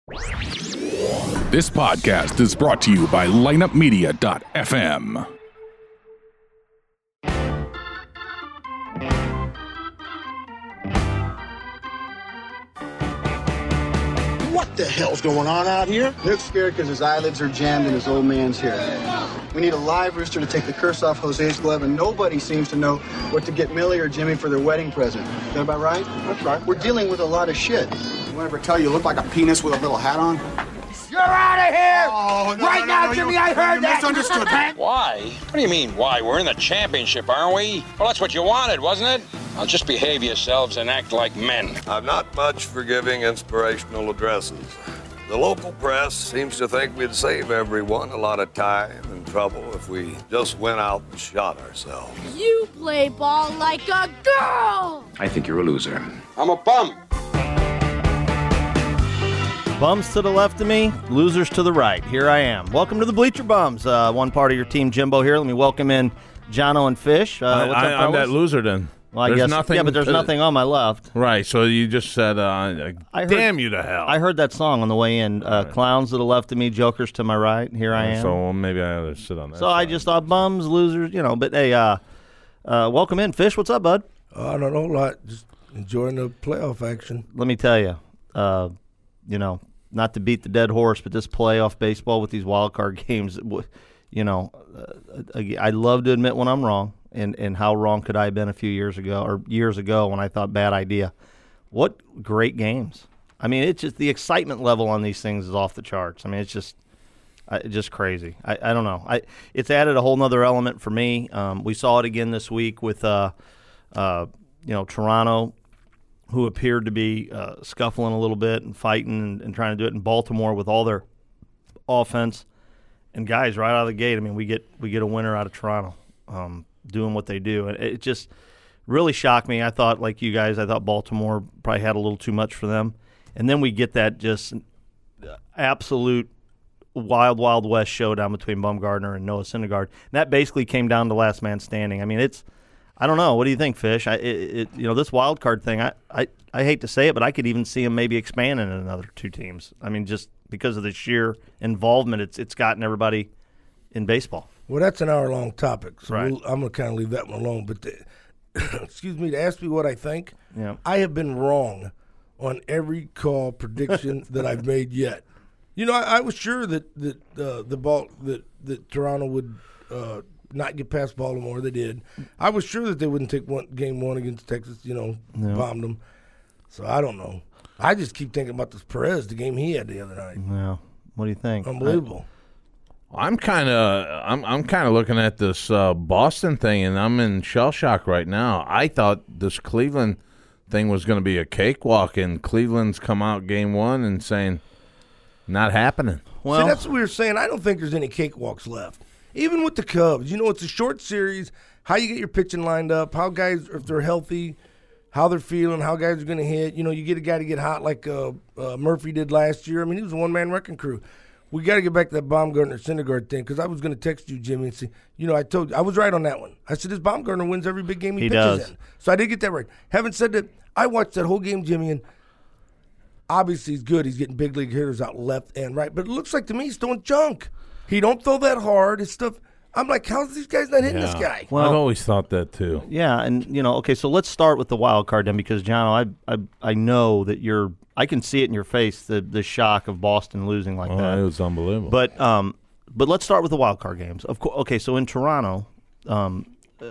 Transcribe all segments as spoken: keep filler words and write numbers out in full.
This podcast is brought to you by lineup media dot f m. What the hell's going on out here? Luke's scared because his eyelids are jammed in his old man's hair. We need a live rooster to take the curse off Jose's glove, and nobody seems to know what to get Millie or Jimmy for their wedding present. Is that about right? That's right. We're dealing with a lot of shit. Anyone ever tell you you look like a penis with a little hat on? You're out of here! Oh, no, right no, now, no, Jimmy, you, I heard you that! misunderstood. Why? What do you mean, why? We're in the championship, aren't we? Well, that's what you wanted, wasn't it? Now just behave yourselves and act like men. I'm not much for giving inspirational addresses. The local press seems to think we'd save everyone a lot of time and trouble if we just went out and shot ourselves. You play ball like a girl! I think you're a loser. I'm a bum. Bums to the left of me, losers to the right. Here I am. Welcome to the Bleacher Bums. Uh, one part of your team, Jimbo, here. Let me welcome in Jono and Fish. Uh, I, what's up, I, I'm fellas? that loser then. Well, I there's guess, nothing yeah, but there's to, nothing on my left. Right, so you just said, uh, I heard, damn you to hell. I heard that song on the way in. Uh, right. Clowns to the left of me, jokers to my right. Here I am. So maybe I ought to sit on that So side. I just thought bums, losers, you know. But hey, uh, uh, welcome in. Fish, what's up, bud? Uh, not a whole lot. Just enjoying the playoff action. Let me tell you, uh, you know, not to beat the dead horse, but this playoff baseball with these wild card games, you know, uh, I love to admit when I'm wrong, and, and how wrong could I have been a few years ago or years ago when I thought bad idea. What great games. I mean, it's just the excitement level on these things is off the charts. I mean, it's just uh, just crazy. I, I don't know. I It's added a whole nother element for me. Um, we saw it again this week with, uh, uh, you know, Toronto, who appeared to be uh, scuffling a little bit and fighting and, and trying to do it in Baltimore with all their offense. And guys, right out of the gate, I mean, we get we get a winner out of Toronto um, doing what they do. And it just really shocked me. I thought, like you guys, I thought Baltimore probably had a little too much for them. And then we get that just absolute wild, wild west showdown between Bumgarner and Noah Syndergaard. And that basically came down to last man standing. I mean, it's I don't know. What do you think, Fish? I, it, it, you know, this wild card thing, I, I, I hate to say it, but I could even see him maybe expanding in another two teams. I mean, just because of the sheer involvement it's it's gotten everybody in baseball. Well, that's an hour-long topic, so right. we'll, I'm going to kind of leave that one alone. But, the, excuse me, to ask me what I think, yeah. I have been wrong on every call prediction that I've made yet. You know, I, I was sure that that uh, the ball that, that Toronto would uh, – not get past Baltimore. They did. I was sure that they wouldn't take one game one against Texas, you know, no. bombed them. So I don't know. I just keep thinking about this Perez, the game he had the other night. Well, what do you think? Unbelievable. I, I'm kind of I'm I'm kind of looking at this uh, Boston thing, and I'm in shell shock right now. I thought this Cleveland thing was going to be a cakewalk, and Cleveland's come out game one and saying not happening. Well, see, that's what we were saying. I don't think there's any cakewalks left. Even with the Cubs, you know, it's a short series. How you get your pitching lined up, how guys, if they're healthy, how they're feeling, how guys are going to hit. You know, you get a guy to get hot like uh, uh, Murphy did last year. I mean, he was a one-man wrecking crew. We got to get back to that Baumgartner Syndergaard thing because I was going to text you, Jimmy, and see. You know, I told you I was right on that one. I said this Baumgartner wins every big game he, he pitches does. in. So I did get that right. Having said that, I watched that whole game, Jimmy, and obviously he's good. He's getting big league hitters out left and right, but it looks like to me he's throwing junk. He don't throw that hard. His stuff. I'm like, how's these guys not hitting yeah. this guy? Well, I've always thought that too. Yeah, and you know, okay, so let's start with the wild card then, because John, I I I know that you're. I can see it in your face, the the shock of Boston losing like oh, that. It was unbelievable. But um, but let's start with the wild card games. Of course, okay. So in Toronto, um,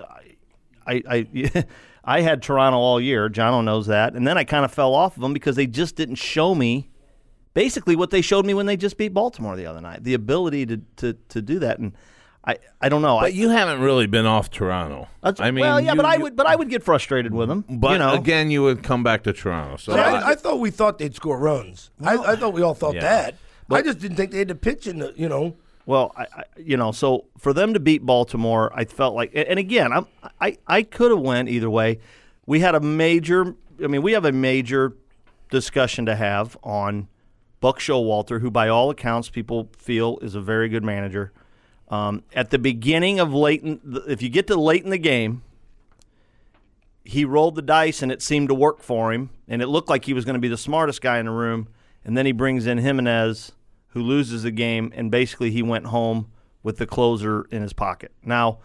I I I had Toronto all year. John knows that, and then I kind of fell off of them because they just didn't show me. Basically, what they showed me when they just beat Baltimore the other night, the ability to, to, to do that, and I, I don't know. But I, you haven't really been off Toronto. I mean, well, yeah, you, but I you, would, but I would get frustrated with them. But you know? again, you would come back to Toronto. So See, I, I, I thought we thought they'd score runs. Well, I, I thought we all thought yeah. that. But, I just didn't think they had to pitch in the, you know. Well, I, I, you know, so for them to beat Baltimore, I felt like, and again, I'm, I, I could have went either way. We had a major, I mean, we have a major discussion to have on Buck Showalter, who by all accounts people feel is a very good manager. Um, at the beginning of late, in, if you get to late in the game, he rolled the dice and it seemed to work for him, and it looked like he was going to be the smartest guy in the room. and then he brings in Jimenez, who loses the game, and basically he went home with the closer in his pocket. Now,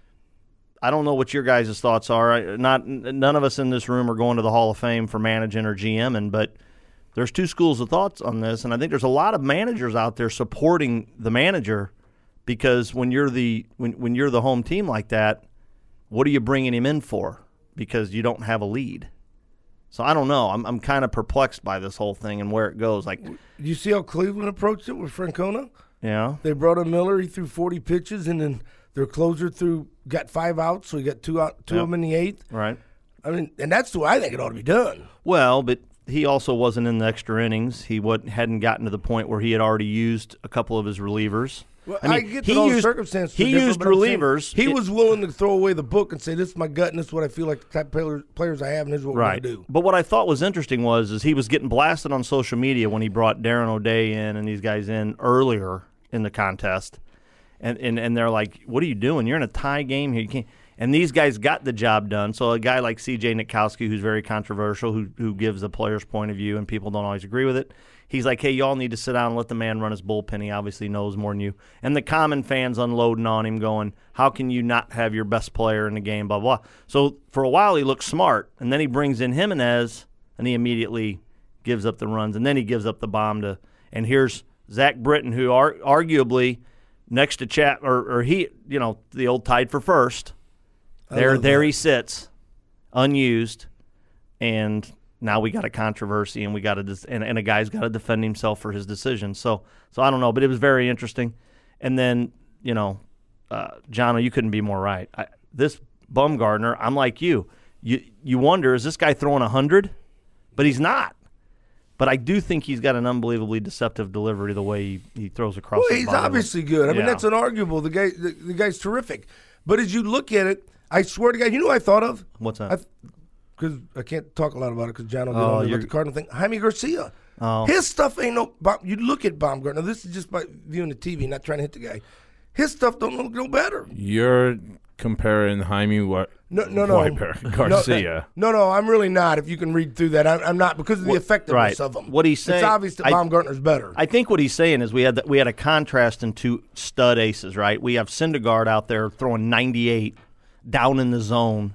I don't know what your guys' thoughts are. Not none of us in this room are going to the Hall of Fame for managing or GMing, but there's two schools of thoughts on this, and I think there's a lot of managers out there supporting the manager because when you're the when when you're the home team like that, what are you bringing him in for? Because you don't have a lead. So I don't know. I'm I'm kind of perplexed by this whole thing and where it goes. Like, you see how Cleveland approached it with Francona? Yeah, they brought in Miller. He threw forty pitches, and then their closer threw got five outs, so he got two out, two yep. of them in the eighth. Right. I mean, and that's the way I think it ought to be done. Well, but he also wasn't in the extra innings. He wasn't, hadn't gotten to the point where he had already used a couple of his relievers. Well, I, mean, I get he that all used, the circumstances. He used relievers. He it, was willing to throw away the book and say, "This is my gut, and this is what I feel like the type of players, players I have, and this is what right. we're going to do." But what I thought was interesting was is he was getting blasted on social media when he brought Darren O'Day in and these guys in earlier in the contest, and and, and they're like, "What are you doing? You're in a tie game here. You can't." And these guys got the job done. So a guy like C J Nitkowski, who's very controversial, who who gives the player's point of view, and people don't always agree with it, he's like, hey, y'all need to sit down and let the man run his bullpen. He obviously knows more than you. And the common fans unloading on him going, how can you not have your best player in the game, blah, blah. So for a while he looked smart, and then he brings in Jimenez, and he immediately gives up the runs, and then he gives up the bomb to – and here's Zach Britton, who are arguably next to Chap – or, or he, you know, the old tied for first. There, there he sits, unused, and now we got a controversy, and we got a and, and a guy's got to defend himself for his decision. So, so I don't know, but it was very interesting. And then, you know, uh, Jono, you couldn't be more right. I, this Bumgarner, I'm like you. You you wonder, is this guy throwing a hundred? But he's not. But I do think he's got an unbelievably deceptive delivery the way he, he throws across. Well, the he's bottom. obviously good. I yeah. mean, that's unarguable. The guy, the, the guy's terrific. But as you look at it, I swear to God, you know what I thought of? What's that? Because I, I can't talk a lot about it because John will get oh, on about the Cardinal thing. Jaime Garcia. Oh. His stuff ain't no – you look at Baumgartner. This is just by viewing the T V, not trying to hit the guy. His stuff don't look no better. You're comparing Jaime Wa- no, no, no. Wiper, Garcia. No, no, I'm really not. If you can read through that, I'm, I'm not because of the what, effectiveness right. of them. What he's saying, it's obvious that I, Baumgartner's better. I think what he's saying is we had the, we had a contrast in two stud aces, right? We have Syndergaard out there throwing ninety-eight down in the zone,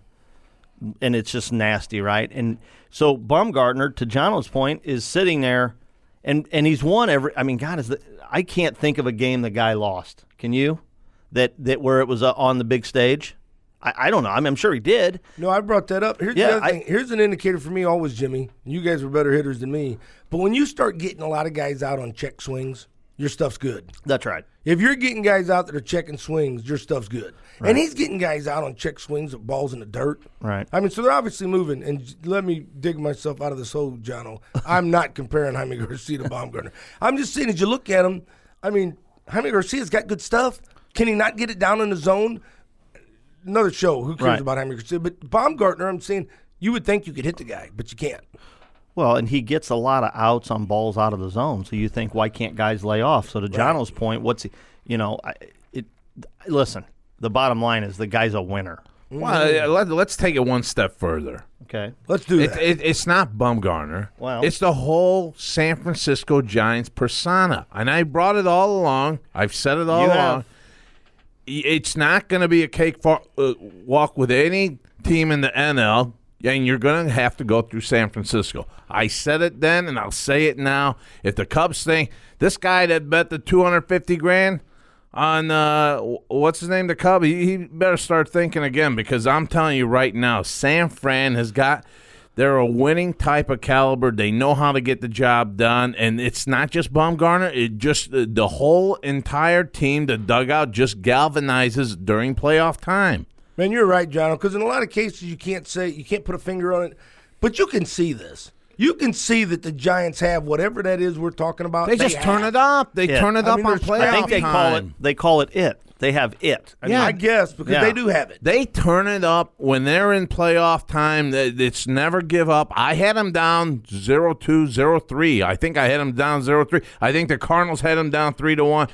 and it's just nasty, right? And so Bumgarner, to Jono's point, is sitting there, and and he's won every. I mean, God, is the, I can't think of a game the guy lost. Can you? That that where it was uh, on the big stage. I, I don't know. I mean, I'm sure he did. No, I brought that up. Here's yeah, the other I, thing. Here's an indicator for me always, Jimmy. You guys were better hitters than me. But when you start getting a lot of guys out on check swings, your stuff's good. That's right. If you're getting guys out that are checking swings, your stuff's good. Right. And he's getting guys out on check swings of balls in the dirt. Right. I mean, so they're obviously moving. And let me dig myself out of this hole, Jono. I'm not comparing Jaime Garcia to Baumgartner. I'm just saying, as you look at him, I mean, Jaime Garcia's got good stuff. Can he not get it down in the zone? Another show. Who cares right. about Jaime Garcia? But Baumgartner, I'm saying, you would think you could hit the guy, but you can't. Well, and he gets a lot of outs on balls out of the zone. So you think, why can't guys lay off? So to right. Jono's point, what's he, you know, it. Listen, the bottom line is the guy's a winner. Well, let, let's take it one step further. Okay. Let's do it, that. It, it's not Bumgarner. Well, it's the whole San Francisco Giants persona. And I brought it all along. I've said it all you along. Have. It's not going to be a cake for, uh, walk with any team in the N L, and you're going to have to go through San Francisco. I said it then, and I'll say it now. If the Cubs think this guy that bet the two hundred fifty grand on uh, what's his name, the Cub, he, he better start thinking again, because I'm telling you right now, San Fran has got. They're a winning type of caliber. They know how to get the job done, and it's not just Bumgarner. It just the whole entire team, the dugout, just galvanizes during playoff time. Man, you're right, John. Because in a lot of cases, you can't say you can't put a finger on it, but you can see this. You can see that the Giants have whatever that is we're talking about. They, they just have. turn it up. They yeah. turn it I up mean, on playoff I think they time. call it. They call it it. They have it. I yeah, mean, I guess because yeah. they do have it. They turn it up when they're in playoff time. It's never give up. I had them down zero two, zero three. I think I had them down zero three. I think the Cardinals had them down three to one.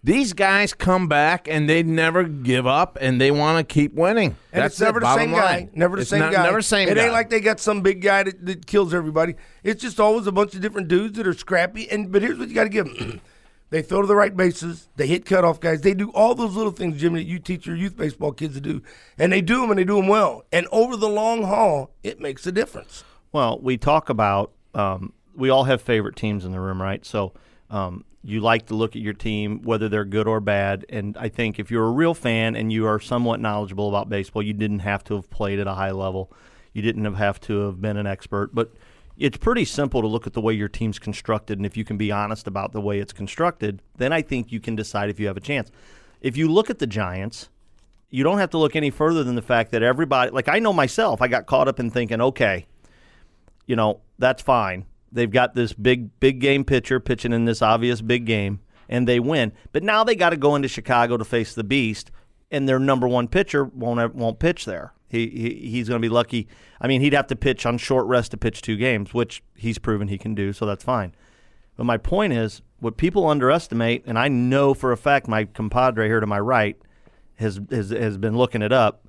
These guys come back and they never give up and they want to keep winning. And That's it's never it, the same line. guy. Never the it's same not, guy. Never the same it guy. ain't like they got some big guy that, that kills everybody. It's just always a bunch of different dudes that are scrappy. And but here's what you got to give them. They throw to the right bases. They hit cutoff guys. They do all those little things, Jimmy, that you teach your youth baseball kids to do. And they do them, and they do them well. And over the long haul, it makes a difference. Well, we talk about um, we all have favorite teams in the room, right? So um, you like to look at your team, whether they're good or bad. And I think if you're a real fan and you are somewhat knowledgeable about baseball, you didn't have to have played at a high level. You didn't have to have been an expert. But it's pretty simple to look at the way your team's constructed, and if you can be honest about the way it's constructed, then I think you can decide if you have a chance. If you look at the Giants, you don't have to look any further than the fact that everybody – like I know myself, I got caught up in thinking, okay, you know, that's fine. They've got this big, big game pitcher pitching in this obvious big game, and they win. But now they got to go into Chicago to face the Beast, and their number one pitcher won't won't pitch there. He, he he's going to be lucky. I mean, he'd have to pitch on short rest to pitch two games, which he's proven he can do, so that's fine. But my point is, what people underestimate, and I know for a fact my compadre here to my right has has, has been looking it up,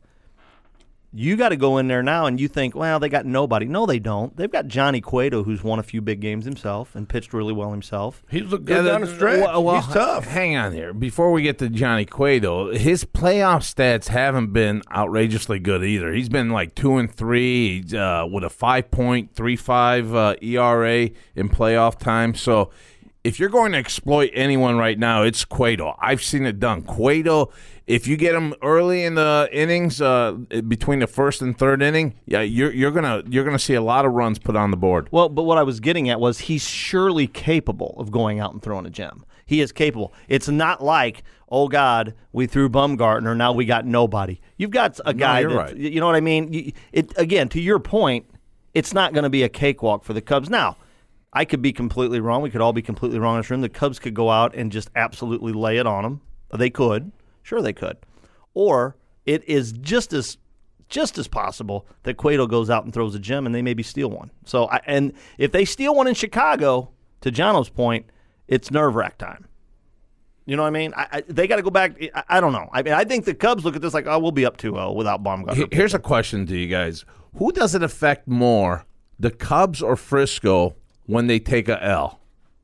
you got to go in there now and you think, well, they got nobody. No, they don't. They've got Johnny Cueto, who's won a few big games himself and pitched really well himself. He's looked good yeah, down the, the stretch. Well, well, He's tough. Hang on here. Before we get to Johnny Cueto, his playoff stats haven't been outrageously good either. He's been like two and three uh, with a five point three five uh, E R A in playoff time. So if you're going to exploit anyone right now, it's Cueto. I've seen it done. Cueto, if you get him early in the innings, uh, between the first and third inning, yeah, you're you're gonna you're gonna see a lot of runs put on the board. Well, but what I was getting at was he's surely capable of going out and throwing a gem. He is capable. It's not like, oh God, we threw Bumgarner, now we got nobody. You've got a guy. No, you're that, right. You know what I mean? It again, to your point, it's not going to be a cakewalk for the Cubs. Now, I could be completely wrong. We could all be completely wrong in this room. The Cubs could go out and just absolutely lay it on them. They could. Sure they could. Or it is just as just as possible that Cueto goes out and throws a gem and they maybe steal one. So, I, and if they steal one in Chicago, to Jono's point, it's nerve-wrack time. You know what I mean? I, I, they got to go back. I, I don't know. I mean, I think the Cubs look at this like, oh, we'll be up two oh without Baumgartner. Here's a question to you guys. Who does it affect more, the Cubs or Frisco, when they take a L?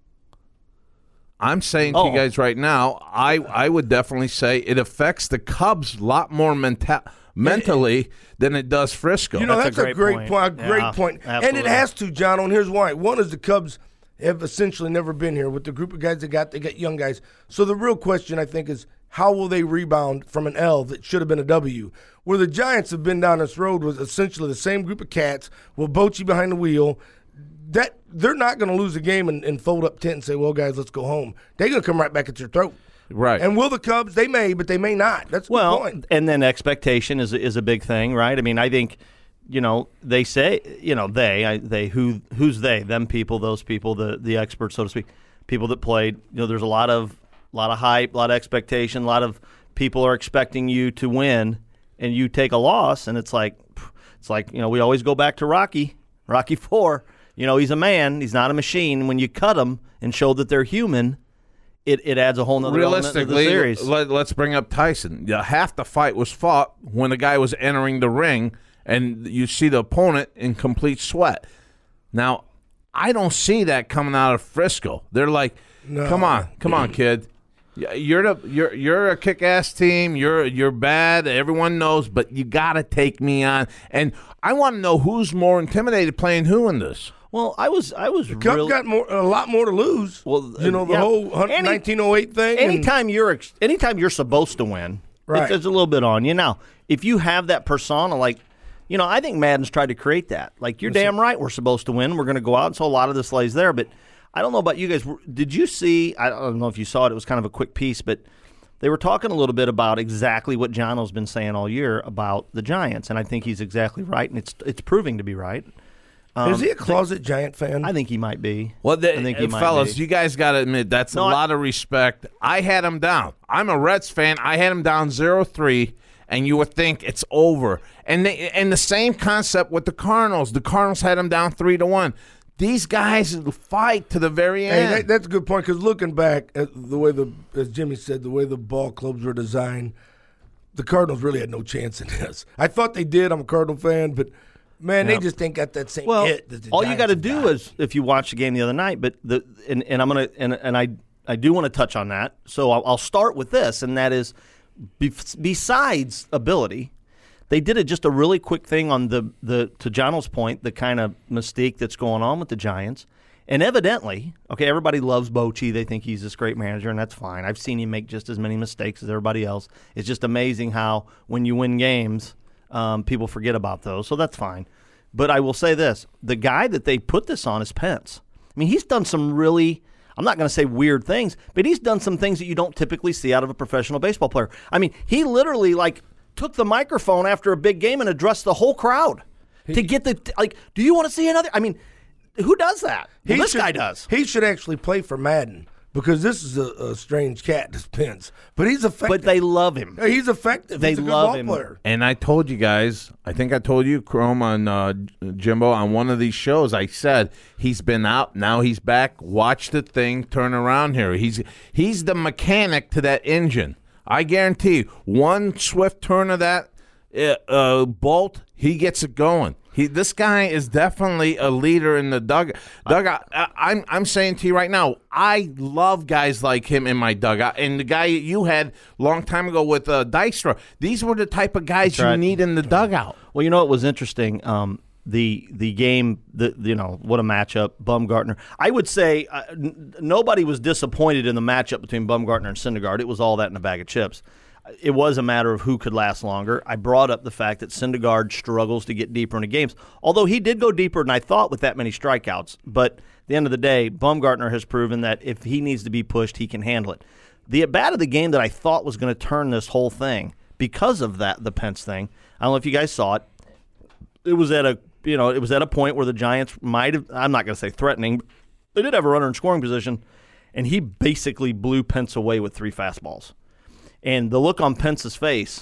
I'm saying to oh. you guys right now, I, I would definitely say it affects the Cubs a lot more menta- mentally than it does Frisco. You know, that's, that's a a great, great point. point. A great yeah, point. absolutely. And it has to, John, and here's why. One is the Cubs have essentially never been here with the group of guys they got. They got young guys. So the real question, I think, is how will they rebound from an L that should have been a W? Where the Giants have been down this road was essentially the same group of cats with Bochy behind the wheel. That they're not going to lose a game and, and fold up tent and say, well, guys, let's go home. They're going to come right back at your throat. Right. And will the Cubs? They may, but they may not. That's well, the point. And then expectation is is a big thing, right? I mean, I think, you know, they say, you know, they, I, they, who, who's they? Them people, those people, the the experts, so to speak, people that played. You know, there's a lot of lot of hype, a lot of expectation, a lot of people are expecting you to win, and you take a loss, and it's like, it's like, you know, we always go back to Rocky, Rocky Four. You know, he's a man. He's not a machine. When you cut them and show that they're human, it, it adds a whole nother element to the series. Let, let's bring up Tyson. Yeah, half the fight was fought when the guy was entering the ring, and you see the opponent in complete sweat. Now, I don't see that coming out of Frisco. They're like, no. come on, come on, kid. You're the you're you're a kick-ass team. You're you're bad. Everyone knows, but you got to take me on. And I want to know who's more intimidated playing who in this. Well, I was, I was. The Cubs real, got more, a lot more to lose. Well, you know the yeah. whole Any, nineteen oh eight thing. Anytime you're, anytime you're supposed to win, right. it's, it's a little bit on you. Now, if you have that persona, like, you know, I think Madden's tried to create that. Like, you're damn right, we're supposed to win. We're going to go out, and so a lot of this lays there. But I don't know about you guys. Did you see? I don't know if you saw it. It was kind of a quick piece, but they were talking a little bit about exactly what Jono's been saying all year about the Giants, and I think he's exactly right, and it's it's proving to be right. Um, Is he a closet Giant fan? I think he might be. Well, the, I think he uh, might fellas, be. you guys got to admit that's No, a I- lot of respect. I had him down. I'm a Reds fan. I had him down zero three, and you would think it's over. And they, and the same concept with the Cardinals. The Cardinals had him down three to one. these guys fight to the very Hey, end. that, that's a good point, because looking back at the way the, as Jimmy said, the way the ball clubs were designed, the Cardinals really had no chance in this. I thought they did. I'm a Cardinal fan, but man, Yep. they just ain't got that same Well, hit. That the all you Giants got to have do got. is if you watch the game the other night, but the and, and I'm gonna and and I I do want to touch on that. So I'll, I'll start with this, and that is, be, besides ability, they did a, just a really quick thing on the the to Jono's point, the kind of mystique that's going on with the Giants. And evidently, okay, everybody loves Bochy. They think he's this great manager, and that's fine. I've seen him make just as many mistakes as everybody else. It's just amazing how when you win games, um, people forget about those. So that's fine. But I will say this. The guy that they put this on is Pence. I mean, he's done some really, I'm not going to say weird things, but he's done some things that you don't typically see out of a professional baseball player. I mean, he literally, like, took the microphone after a big game and addressed the whole crowd he, to get the, like, do you want to see another? I mean, who does that? Well, this should, guy does. He should actually play for Madden, because this is a, a strange cat, this Pence. But he's effective. But they love him. He's effective. They he's a good love ball him. player. And I told you guys, I think I told you, Chrome, on uh, Jimbo, on one of these shows, I said he's been out, now he's back. Watch the thing turn around here. He's he's the mechanic to that engine. I guarantee you, one swift turn of that uh, uh, bolt, he gets it going. He, this guy is definitely a leader in the dugout. dugout. I, I'm I'm saying to you right now, I love guys like him in my dugout. And the guy you had a long time ago with uh, Dykstra, these were the type of guys That's you right. need in the dugout. Well, you know what was interesting? Um, the the game, the you know what a matchup, Bumgarner. I would say uh, n- nobody was disappointed in the matchup between Bumgarner and Syndergaard. It was all that in a bag of chips. It was a matter of who could last longer. I brought up the fact that Syndergaard struggles to get deeper into games, although he did go deeper than I thought with that many strikeouts. But at the end of the day, Bumgarner has proven that if he needs to be pushed, he can handle it. The at-bat of the game that I thought was going to turn this whole thing, because of that, the Pence thing, I don't know if you guys saw it, it was at a you know it was at a point where the Giants might have, I'm not going to say threatening, but they did have a runner in scoring position, and he basically blew Pence away with three fastballs. And the look on Pence's face,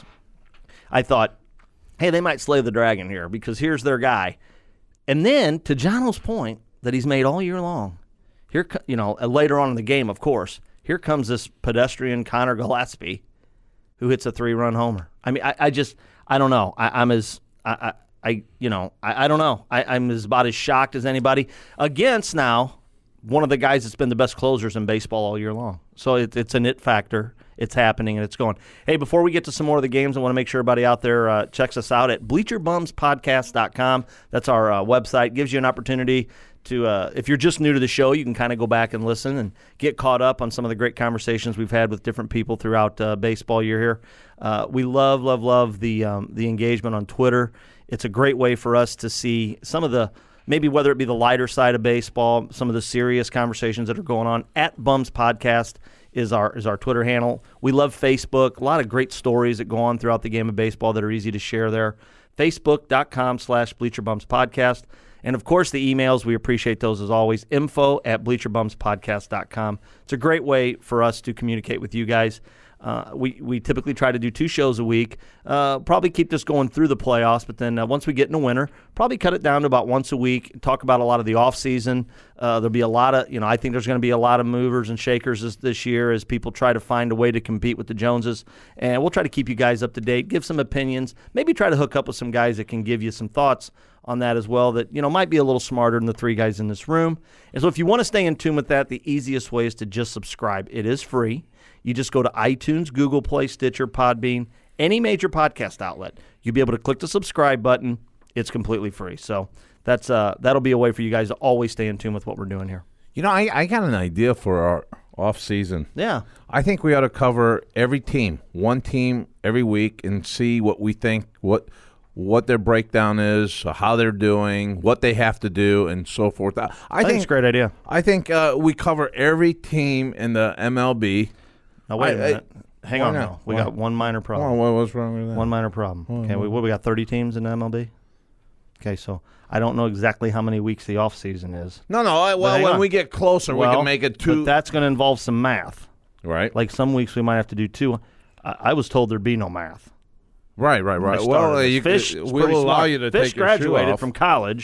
I thought, hey, they might slay the dragon here, because here's their guy. And then, to Jono's point that he's made all year long, here, you know, later on in the game, of course, here comes this pedestrian Connor Gillespie, who hits a three-run homer. I mean, I, I just, I don't know. I, I'm as, I, I, I you know, I, I don't know. I, I'm as about as shocked as anybody against now one of the guys that's been the best closers in baseball all year long. So it, it's an it factor. It's happening, and it's going. Hey, before we get to some more of the games, I want to make sure everybody out there uh, checks us out at bleacher bums podcast dot com. That's our uh, website. Gives you an opportunity to, uh, if you're just new to the show, you can kind of go back and listen and get caught up on some of the great conversations we've had with different people throughout uh, baseball year here. Uh, we love, love, love the um, the engagement on Twitter. It's a great way for us to see some of the, maybe whether it be the lighter side of baseball, some of the serious conversations that are going on. At Bums Podcast is our is our Twitter handle. We love Facebook. A lot of great stories that go on throughout the game of baseball that are easy to share there. Facebook.com slash Bleacher Bums Podcast. And, of course, the emails. We appreciate those as always. Info at bleacher bums podcast dot com. It's a great way for us to communicate with you guys. Uh, we, we typically try to do two shows a week, uh, probably keep this going through the playoffs, but then uh, once we get into winter, probably cut it down to about once a week, talk about a lot of the offseason. Uh, there'll be a lot of, you know, I think there's going to be a lot of movers and shakers this, this year as people try to find a way to compete with the Joneses, and we'll try to keep you guys up to date, give some opinions, maybe try to hook up with some guys that can give you some thoughts on that as well that, you know, might be a little smarter than the three guys in this room. And so if you want to stay in tune with that, the easiest way is to just subscribe. It is free. You just go to iTunes, Google Play, Stitcher, Podbean, any major podcast outlet. You'll be able to click the subscribe button. It's completely free. So that's uh, that'll be a way for you guys to always stay in tune with what we're doing here. You know, I, I got an idea for our off season. Yeah. I think we ought to cover every team, one team every week, and see what we think, what what their breakdown is, how they're doing, what they have to do, and so forth. I, I, I think, think it's a great idea. I think uh, we cover every team in the M L B. Now, wait I, a minute. I, Hang why on not? now. We Why? got one minor problem. Well, what was wrong with that? One minor problem. Why? Okay, we, what, we got thirty teams in the M L B? Okay, so I don't know exactly how many weeks the off season is. No, no. I, well, hang when on. we get closer, Well, we can make it two. But that's going to involve some math. Right. Like some weeks we might have to do two. I, I was told there'd be no math. Right, right, When I right. started Well, this. you Fish could, is we'll pretty allow smart. you to Fish take your shoe graduated off. from college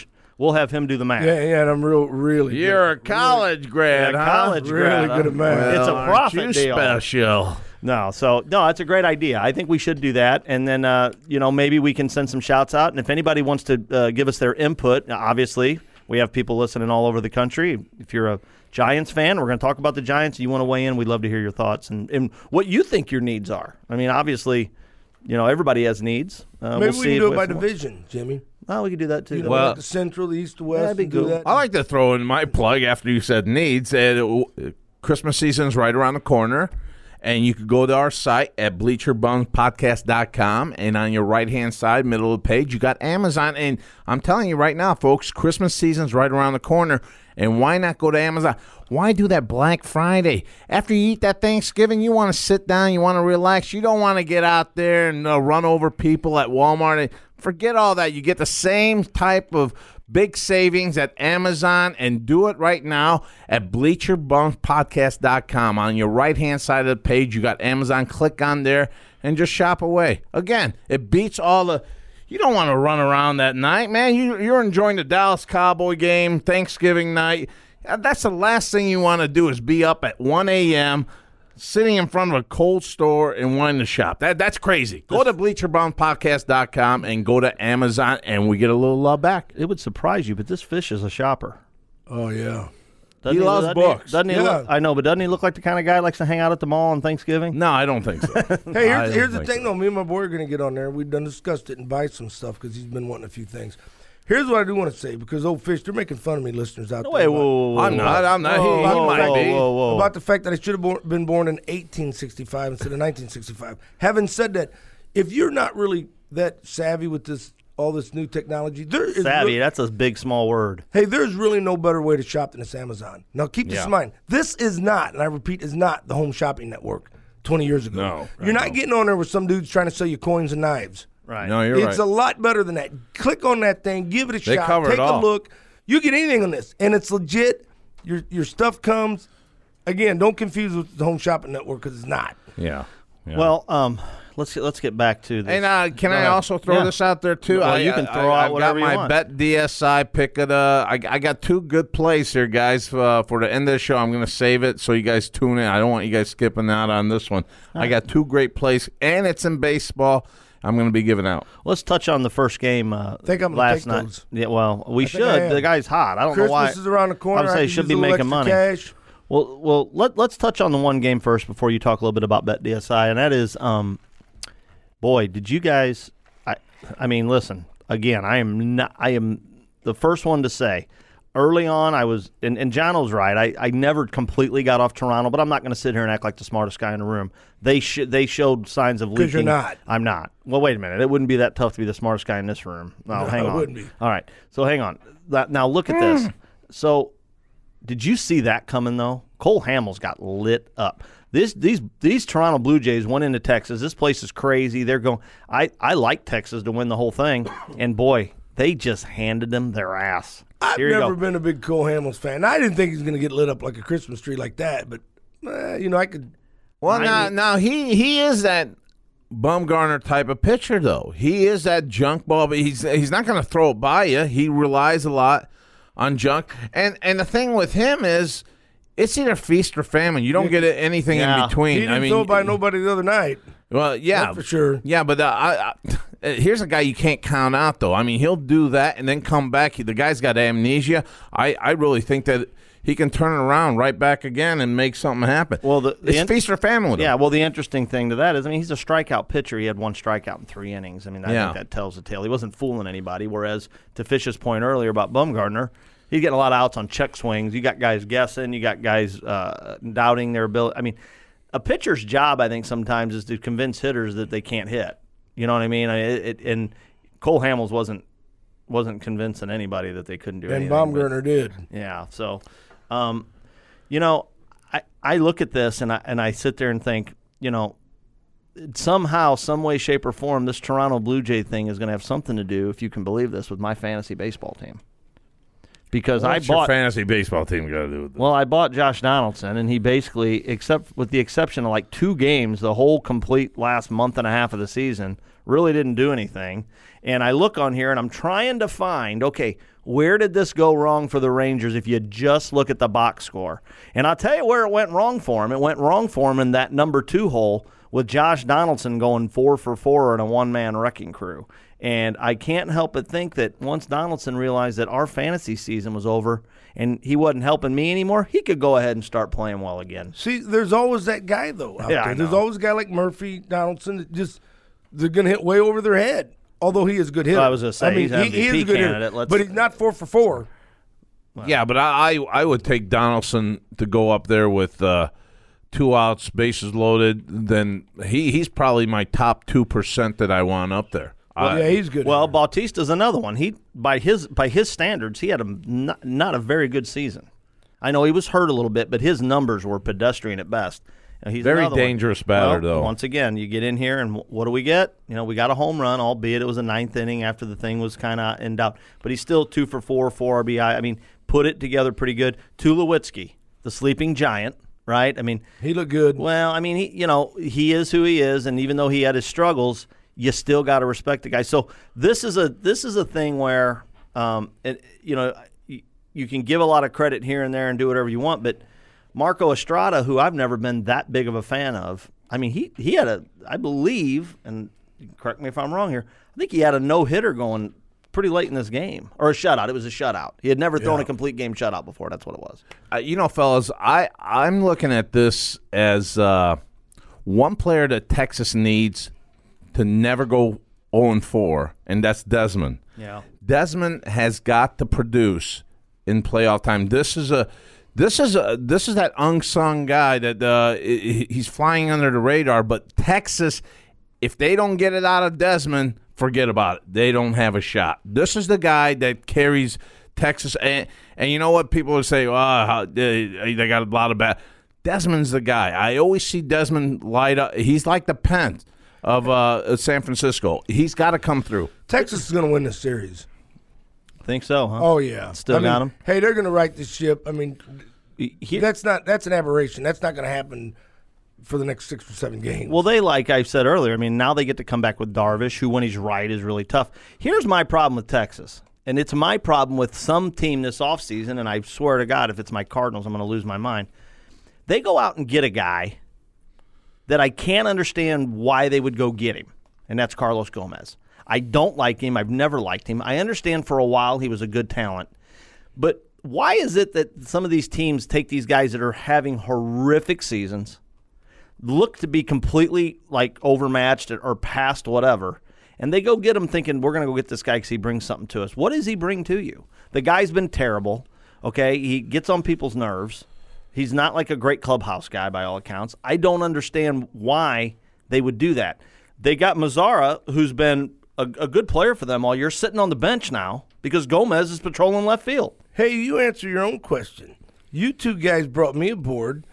We'll have him do the math. Yeah, yeah, and I'm real, really. You're good. a college grad, Yeah, huh? college Really grad. good at math. It's a Well, profit aren't you deal. special. No, so no, it's a great idea. I think we should do that, and then uh, you know maybe we can send some shouts out. And if anybody wants to uh, give us their input, obviously we have people listening all over the country. If you're a Giants fan, we're going to talk about the Giants. You want to weigh in? We'd love to hear your thoughts and, and what you think your needs are. I mean, obviously, you know everybody has needs. Uh, Maybe we'll we see can do if it by if- division, Jimmy. Oh, we could do that too. You know, Well- like the Central, the East, the West. That'd be and do cool. that. I like to throw in my plug after you said needs. Uh, Christmas season's right around the corner, and you could go to our site at bleacher bums podcast dot com, and on your right-hand side, middle of the page, you got Amazon. And I'm telling you right now, folks, Christmas season's right around the corner, and why not go to Amazon? Why do that Black Friday? After you eat that Thanksgiving, you want to sit down, you want to relax. You don't want to get out there and uh, run over people at Walmart. Forget all that. You get the same type of big savings at Amazon, and do it right now at bleacher bums podcast dot com. On your right-hand side of the page, you got Amazon. Click on there and just shop away. Again, it beats all the... You don't want to run around that night, man. You, you're enjoying the Dallas Cowboy game, Thanksgiving night. That's the last thing you want to do is be up at one a.m., sitting in front of a cold store and wanting to shop. That That's crazy. Go to bleacher bums podcast dot com and go to Amazon, and we get a little love back. It would surprise you, but this fish is a shopper. Oh, yeah. Doesn't He loves doesn't books. doesn't he Yeah. look, I know, but doesn't he look like the kind of guy who likes to hang out at the mall on Thanksgiving? No, I don't think so. Hey, I here's, don't here's the think thing, so. though. Me and my boy are going to get on there. We've done discussed it and buy some stuff because he's been wanting a few things. Here's what I do want to say, because old fish, they're making fun of me, listeners out No, there. wait, whoa, about- whoa, whoa, I'm whoa. not. I'm not. He, he Whoa, might whoa, be. whoa, whoa. About the fact that I should have born, been born in eighteen sixty-five instead of nineteen sixty-five. Having said that, if you're not really that savvy with this, all this new technology, there is Savvy, re- that's a big, small word. hey, there's really no better way to shop than this Amazon. Now, keep this Yeah. in mind. This is not, and I repeat, is not the Home Shopping Network twenty years ago. No, You're not getting on there with some dudes trying to sell you coins and knives. Right. No, you're It's right. a lot better than that. Click on that thing, give it a They shot, cover it take a all. look. You get anything on this, and it's legit. Your your stuff comes. Again, don't confuse with the Home Shopping Network because it's not. Yeah. yeah. Well, um, let's get, let's get back to this. And uh, can Go I ahead. also throw Yeah. this out there too? Well, I, you can throw I, out I've whatever you got my want. Bet D S I pick it. Uh, I, I got two good plays here, guys. Uh, for the end of the show, I'm going to save it so you guys tune in. I don't want you guys skipping out on this one. I got two great plays, and it's in baseball. I'm going to be giving out. Let's touch on the first game uh, Think I'm gonna last take night. those. Yeah, well, we I think I should. am. The guy's hot. I don't know why. Christmas is around the corner. I would say I he could should use be a little making extra money. Cash. Well, well, let let's touch on the one game first before you talk a little bit about Bet D S I, and that is, um, boy, did you guys? I, I mean, listen. Again, I am not. I am the first one to say. Early on, I was, and, and John was right. I, I never completely got off Toronto, but I'm not going to sit here and act like the smartest guy in the room. They sh- they showed signs of leaking. 'Cause you're not. I'm not. Well, wait a minute. It wouldn't be that tough to be the smartest guy in this room. No, No, hang it on. wouldn't be. All right. So hang on. That, now look at this. So, did you see that coming though? Cole Hamels got lit up. This these these Toronto Blue Jays went into Texas. This place is crazy. They're going. I I like Texas to win the whole thing, and boy, they just handed them their ass. I've Here you never go. been a big Cole Hamels fan. I didn't think he was going to get lit up like a Christmas tree like that, but uh, you know, I could. Well, I now, mean- now he he is that Bumgarner type of pitcher, though. He is that junk ball, but he's he's not going to throw it by you. He relies a lot on junk, and and the thing with him is, it's either feast or famine. You don't get anything Yeah. in between. He didn't I mean, throw it by nobody the other night. Well, yeah, That's for sure. Yeah, but uh, I, I, here's a guy you can't count out, though. I mean, he'll do that and then come back. The guy's got amnesia. I, I really think that he can turn it around right back again and make something happen. Well, the- the it's in- feast or famine with him. Yeah, well, the interesting thing to that is, I mean, he's a strikeout pitcher. He had one strikeout in three innings. I mean, I Yeah. think that tells the tale. He wasn't fooling anybody. Whereas to Fish's point earlier about Bumgarner, he's getting a lot of outs on check swings. You got guys guessing. You got guys uh, doubting their ability. I mean, a pitcher's job, I think, sometimes is to convince hitters that they can't hit. You know what I mean? I mean it, it, and Cole Hamels wasn't wasn't convincing anybody that they couldn't do And anything. Baumgartner did. Yeah. So, um, you know, I, I look at this and I and I sit there and think, you know, somehow, some way, shape, or form, this Toronto Blue Jay thing is going to have something to do, if you can believe this, with my fantasy baseball team. because I What's bought your fantasy baseball team got to do with this? Well, I bought Josh Donaldson, and he basically, except with the exception of like two games, the whole complete last month and a half of the season, really didn't do anything. And I look on here, and I'm trying to find, okay, where did this go wrong for the Rangers if you just look at the box score? And I'll tell you where it went wrong for him. It went wrong for him in that number two hole with Josh Donaldson going four for four in a one-man wrecking crew. And I can't help but think that once Donaldson realized that our fantasy season was over and he wasn't helping me anymore, he could go ahead and start playing well again. See, there's always that guy, though, out Yeah, I there. There's know. always a guy like Murphy, Donaldson, that just they're going to hit way over their head, although he is a good hitter. Well, I was gonna say, I mean, he's an he, he is M V P a good candidate. hitter, Let's- but he's not four for four. Yeah, but I, I I would take Donaldson to go up there with uh, two outs, bases loaded. Then he, he's probably my top two percent that I want up there. Well, I- yeah, he's good. Well, Bautista's another one. He by his by his standards, he had a not, not a very good season. I know he was hurt a little bit, but his numbers were pedestrian at best. Uh, He's Very another one. dangerous batter, Well, though. Once again, you get in here, and what do we get? You know, we got a home run, albeit it was a ninth inning after the thing was kind of in doubt. But he's still two for four, four R B I. I mean, put it together pretty good. Tulowitzki, the sleeping giant, right? I mean, he looked good. Well, I mean, he, you know, he is who he is, and even though he had his struggles, you still got to respect the guy. So this is a this is a thing where, um, it, you know, you, you can give a lot of credit here and there and do whatever you want, but Marco Estrada, who I've never been that big of a fan of, I mean, he he had a, I believe, and correct me if I'm wrong here, I think he had a no hitter going pretty late in this game, or a shutout. It was a shutout. He had never thrown Yeah. a complete game shutout before. That's what it was. Uh, you know, fellas, I, I'm looking at this as uh, one player that Texas needs to never go oh and four, and that's Desmond. Yeah. Desmond has got to produce in playoff time. This is a this is a this is that unsung guy that uh, he- he's flying under the radar, but Texas, if they don't get it out of Desmond, forget about it. They don't have a shot. This is the guy that carries Texas, and, and you know what? People would say, "Oh, how, they, they got a lot of bad." Desmond's the guy. I always see Desmond light up. He's like the Pence of uh, San Francisco. He's got to come through. Texas is going to win this series. Think so, huh? Oh yeah, Still I mean, got him? Hey, they're going to right this ship. I mean, that's not that's an aberration. That's not going to happen for the next six or seven games. Well, they, like I said earlier, I mean, now they get to come back with Darvish, who, when he's right, is really tough. Here's my problem with Texas, and it's my problem with some team this offseason, and I swear to God, if it's my Cardinals, I'm going to lose my mind. They go out and get a guy that I can't understand why they would go get him, and that's Carlos Gomez. I don't like him. I've never liked him. I understand for a while he was a good talent, but why is it that some of these teams take these guys that are having horrific seasons, look to be completely like overmatched or past whatever, and they go get him thinking, we're going to go get this guy because he brings something to us. What does he bring to you? The guy's been terrible, okay? He gets on people's nerves. He's not like a great clubhouse guy by all accounts. I don't understand why they would do that. They got Mazzara, who's been a, a good player for them all year, sitting on the bench now because Gomez is patrolling left field. Hey, you answer your own question. You two guys brought me aboard.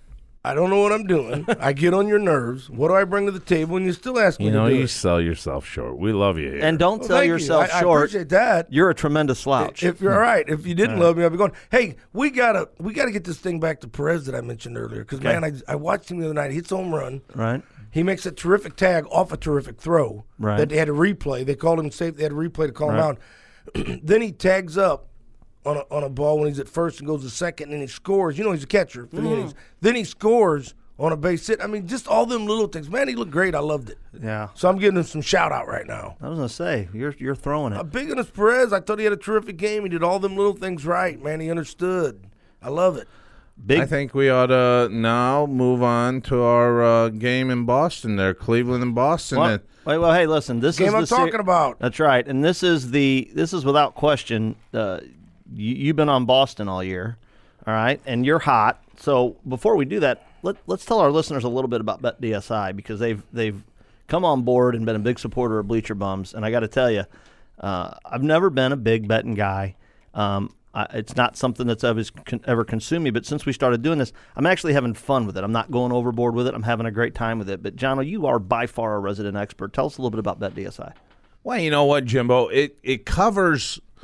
I don't know what I'm doing. I get on your nerves. What do I bring to the table? And you still ask me You know, to do you it. sell yourself short. We love you here. And don't Well, sell thank you. yourself I- I short. appreciate that. You're a tremendous slouch. If you're all right, if you didn't All right. love me, I'd be going, hey, we gotta we gotta get this thing back to Perez that I mentioned earlier. Because Okay. man, I, I watched him the other night. He hits a home run. Right. He makes a terrific tag off a terrific throw Right. that they had to replay. They called him safe. They had to replay to call him Right. out. Then he tags up on a, on a ball when he's at first and goes to second, and he scores. You know he's a catcher for the Mm. innings. Then he scores on a base hit. I mean, just all them little things. Man, he looked great. I loved it. Yeah. So I'm giving him some shout out right now. I was going to say, you're you're throwing it. I'm big on his Perez. I thought he had a terrific game. He did all them little things right. Man, he understood. I love it. Big. I think we ought to now move on to our uh, game in Boston there, Cleveland and Boston. Well, And- wait, well, hey, listen. This Game is the I'm talking about. That's right, and this is the this is without question. Uh, you, you've been on Boston all year, all right, and you're hot. So before we do that, let let's tell our listeners a little bit about BetDSI because they've they've come on board and been a big supporter of Bleacher Bums, and I got to tell you, uh, I've never been a big betting guy. Um, I, it's not something that's ever, ever consumed me, but since we started doing this, I'm actually having fun with it. I'm not going overboard with it. I'm having a great time with it. But, Jono, you are by far a resident expert. Tell us a little bit about BetDSI. Well, you know what, Jimbo? It it covers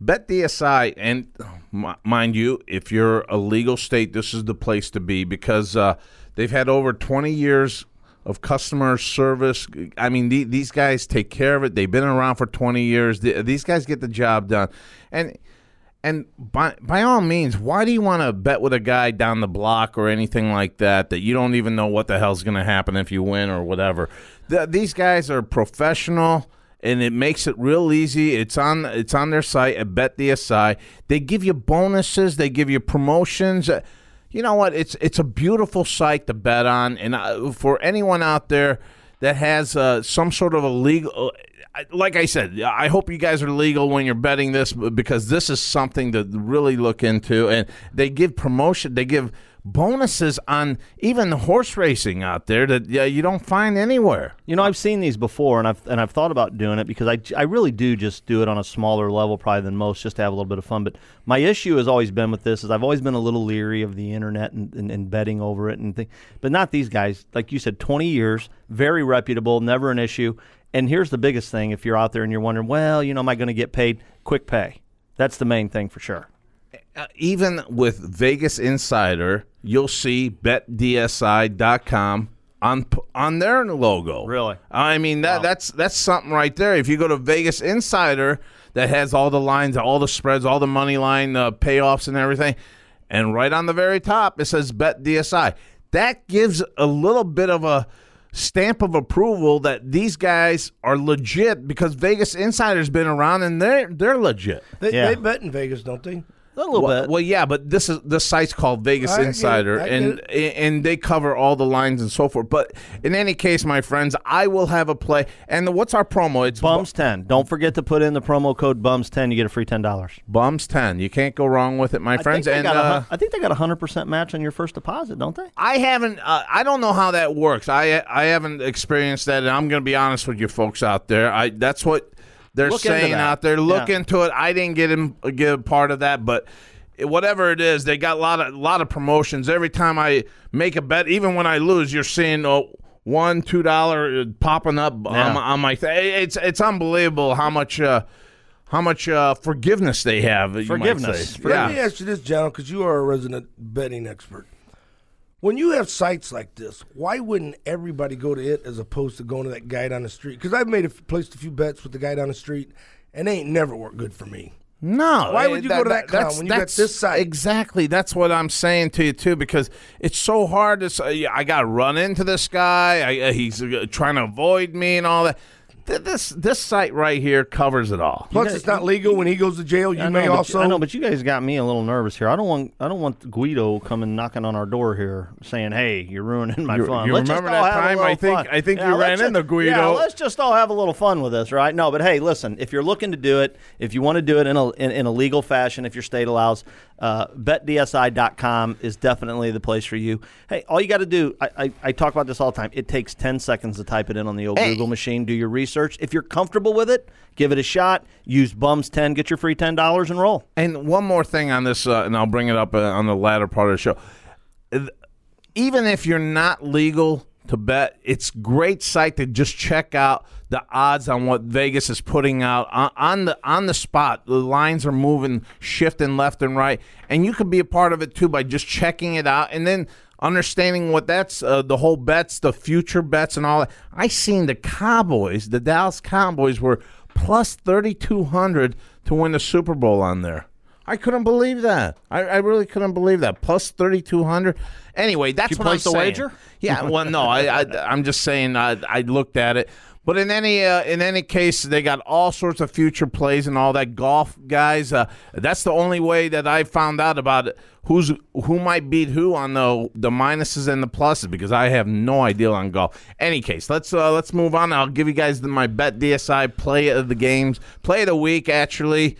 Bet D S I, and m- mind you, if you're a legal state, this is the place to be because uh, they've had over twenty years of customer service. I mean, the, these guys take care of it. They've been around for twenty years. The, these guys get the job done. And and by by all means, why do you want to bet with a guy down the block or anything like that that you don't even know what the hell's going to happen if you win or whatever? The, these guys are professional. And it makes it real easy. It's on it's on their site at Bet D S I. They give you bonuses. They give you promotions. Uh, you know what? It's it's a beautiful site to bet on. And uh, for anyone out there that has uh, some sort of a legal, uh, like I said, I hope you guys are legal when you're betting this because this is something to really look into. And they give promotion. They give bonuses on even the horse racing out there that uh, you don't find anywhere. You know, I've seen these before, and I've and I've thought about doing it because I, I really do just do it on a smaller level probably than most just to have a little bit of fun. But my issue has always been with this is I've always been a little leery of the internet and, and, and betting over it. and th- But not these guys. Like you said, twenty years, very reputable, never an issue. And here's the biggest thing if you're out there and you're wondering, well, you know, am I going to get paid? Quick pay. That's the main thing for sure. Uh, even with Vegas Insider, you'll see bet D S I dot com on on their logo. Really? I mean, that wow. that's that's something right there. If you go to Vegas Insider, that has all the lines, all the spreads, all the money line uh, payoffs and everything, and right on the very top, it says bet D S I. That gives a little bit of a stamp of approval that these guys are legit because Vegas Insider's been around and they're, they're legit. They, yeah. they bet in Vegas, don't they? A little well, bit. Well, yeah, but this is the site's called Vegas I Insider, get it, I and get it. and they cover all the lines and so forth. But in any case, my friends, I will have a play. And the, what's our promo? It's Bums ten. Don't forget to put in the promo code Bums ten. You get a free ten dollars. Bums ten. You can't go wrong with it, my I friends. Think and got uh, a, I think they got a hundred percent match on your first deposit, don't they? I haven't. Uh, I don't know how that works. I I haven't experienced that, and I'm going to be honest with you folks out there. I that's what they're Look into saying that. out there. Look Yeah. into it. I didn't get him get a part of that, but. Whatever it is, they got a lot of lot of promotions. Every time I make a bet, even when I lose, you're seeing oh, one, two dollar popping up Yeah. on, on my. Th- it's it's unbelievable how much uh, how much uh, forgiveness they have. You Forgiveness. might say. Forgiveness. Let me ask you this, John, because you are a resident betting expert. When you have sites like this, why wouldn't everybody go to it as opposed to going to that guy down the street? Because I've made a, placed a few bets with the guy down the street, and they ain't never worked good for me. No. Why would you that, go to that clown that's, when you got that's this site? Exactly. That's what I'm saying to you, too, because it's so hard to say, I got to run into this guy. I, uh, he's uh, trying to avoid me and all that. Th- This this site right here covers it all. Plus, guys- it's not legal when he goes to jail. You I may know, but also. you, I know, but you guys got me a little nervous here. I don't want I don't want Guido coming knocking on our door here saying, "Hey, you're ruining my You- fun." you Let's remember just all that have a time? little I think- fun. I think you let's ran just- into Guido. Yeah, let's just all have a little fun with this, right? No, but hey, listen, if you're looking to do it, if you want to do it in a in, in a legal fashion, if your state allows, uh, bet D S I dot com is definitely the place for you. Hey, all you got to do, I, I I talk about this all the time. It takes ten seconds to type it in on the old Hey. Google machine. Do your research. If you're comfortable with it, give it a shot. Use Bums ten, get your free ten dollars, and roll. And one more thing on this, uh, and I'll bring it up uh, on the latter part of the show. Uh, Even if you're not legal to bet, it's a great site to just check out the odds on what Vegas is putting out on, on the on the spot. The lines are moving, shifting left and right, and you can be a part of it too by just checking it out and then understanding what that's uh, the whole bets, the future bets, and all that. I seen the Cowboys, the Dallas Cowboys, were plus thirty-two hundred to win the Super Bowl on there. I couldn't believe that. I, I really couldn't believe that. Plus thirty-two hundred. Anyway, that's Did you what I'm place the saying. wager? Yeah, well, no, I, I, I'm just saying I, I looked at it. But in any uh, in any case, they got all sorts of future plays and all that. Golf, guys, uh, that's the only way that I found out about it. Who's who might beat who on the the minuses and the pluses, because I have no idea on golf. Any case, let's uh, let's move on. I'll give you guys the, my Bet D S I play of the games, play of the week actually.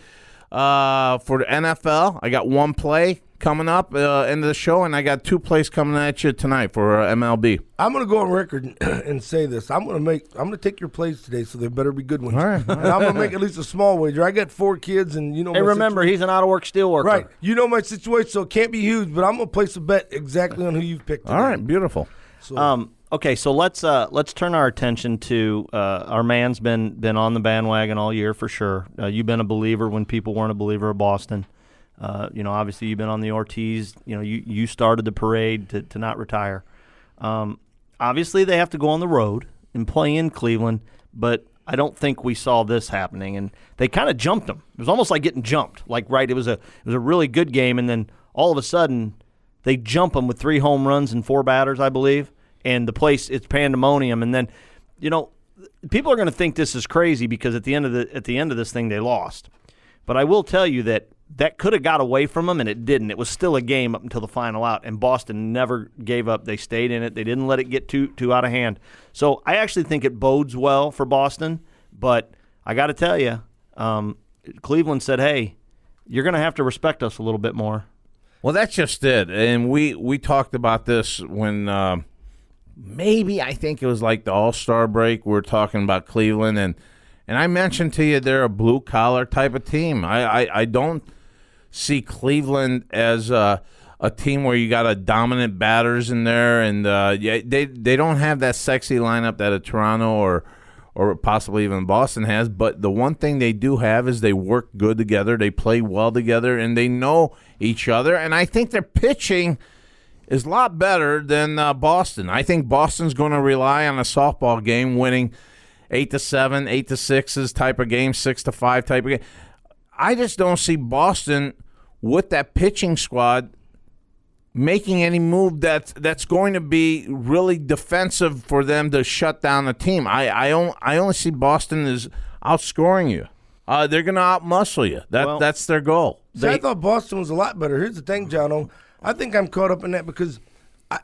Uh, for the N F L, I got one play coming up uh, end of the show, and I got two plays coming at you tonight for uh, M L B. I'm going to go on record and say this. I'm going to make. I'm going to take your plays today, so they better be good ones. All right, all right. And I'm going to make at least a small wager. I got four kids, and you know. Hey, my remember, situ- he's an out-of-work steelworker. right? You know my situation, so it can't be huge. But I'm going to place a bet exactly on who you've picked. All today. right, beautiful. So, Um, okay, so let's uh, let's turn our attention to uh, our man's been been on the bandwagon all year for sure. Uh, you've been a believer when people weren't a believer of Boston. Uh, you know, obviously you've been on the Ortiz. You know, you, you started the parade to, to not retire. Um, obviously they have to go on the road and play in Cleveland, but I don't think we saw this happening. And they kind of jumped them. It was almost like getting jumped. Like, right, it was a it was a really good game, and then all of a sudden they jump them with three home runs and four batters, I believe, and the place, it's pandemonium. And then, you know, people are going to think this is crazy because at the end of the at the end of this thing they lost. But I will tell you that that could have got away from them, and it didn't. It was still a game up until the final out, and Boston never gave up. They stayed in it. They didn't let it get too too out of hand. So I actually think it bodes well for Boston, but I got to tell you, um, Cleveland said, hey, you're going to have to respect us a little bit more. Well, that's just it. And we, we talked about this when uh, maybe I think it was like the All-Star break. We were talking about Cleveland, and, and I mentioned to you they're a blue-collar type of team. I, I, I don't see Cleveland as a, a team where you got a dominant batters in there, and uh, yeah, they they don't have that sexy lineup that a Toronto or or possibly even Boston has. But the one thing they do have is they work good together, they play well together, and they know each other. And I think their pitching is a lot better than uh, Boston. I think Boston's going to rely on a softball game, winning eight to seven, eight to sixes type of game, six to five type of game. I just don't see Boston with that pitching squad making any move that's that's going to be really defensive for them to shut down the team. I I, on, I only see Boston as outscoring you. Uh, they're going to outmuscle you. That well, that's their goal. See, they, I thought Boston was a lot better. Here's the thing, Jono. I think I'm caught up in that because I,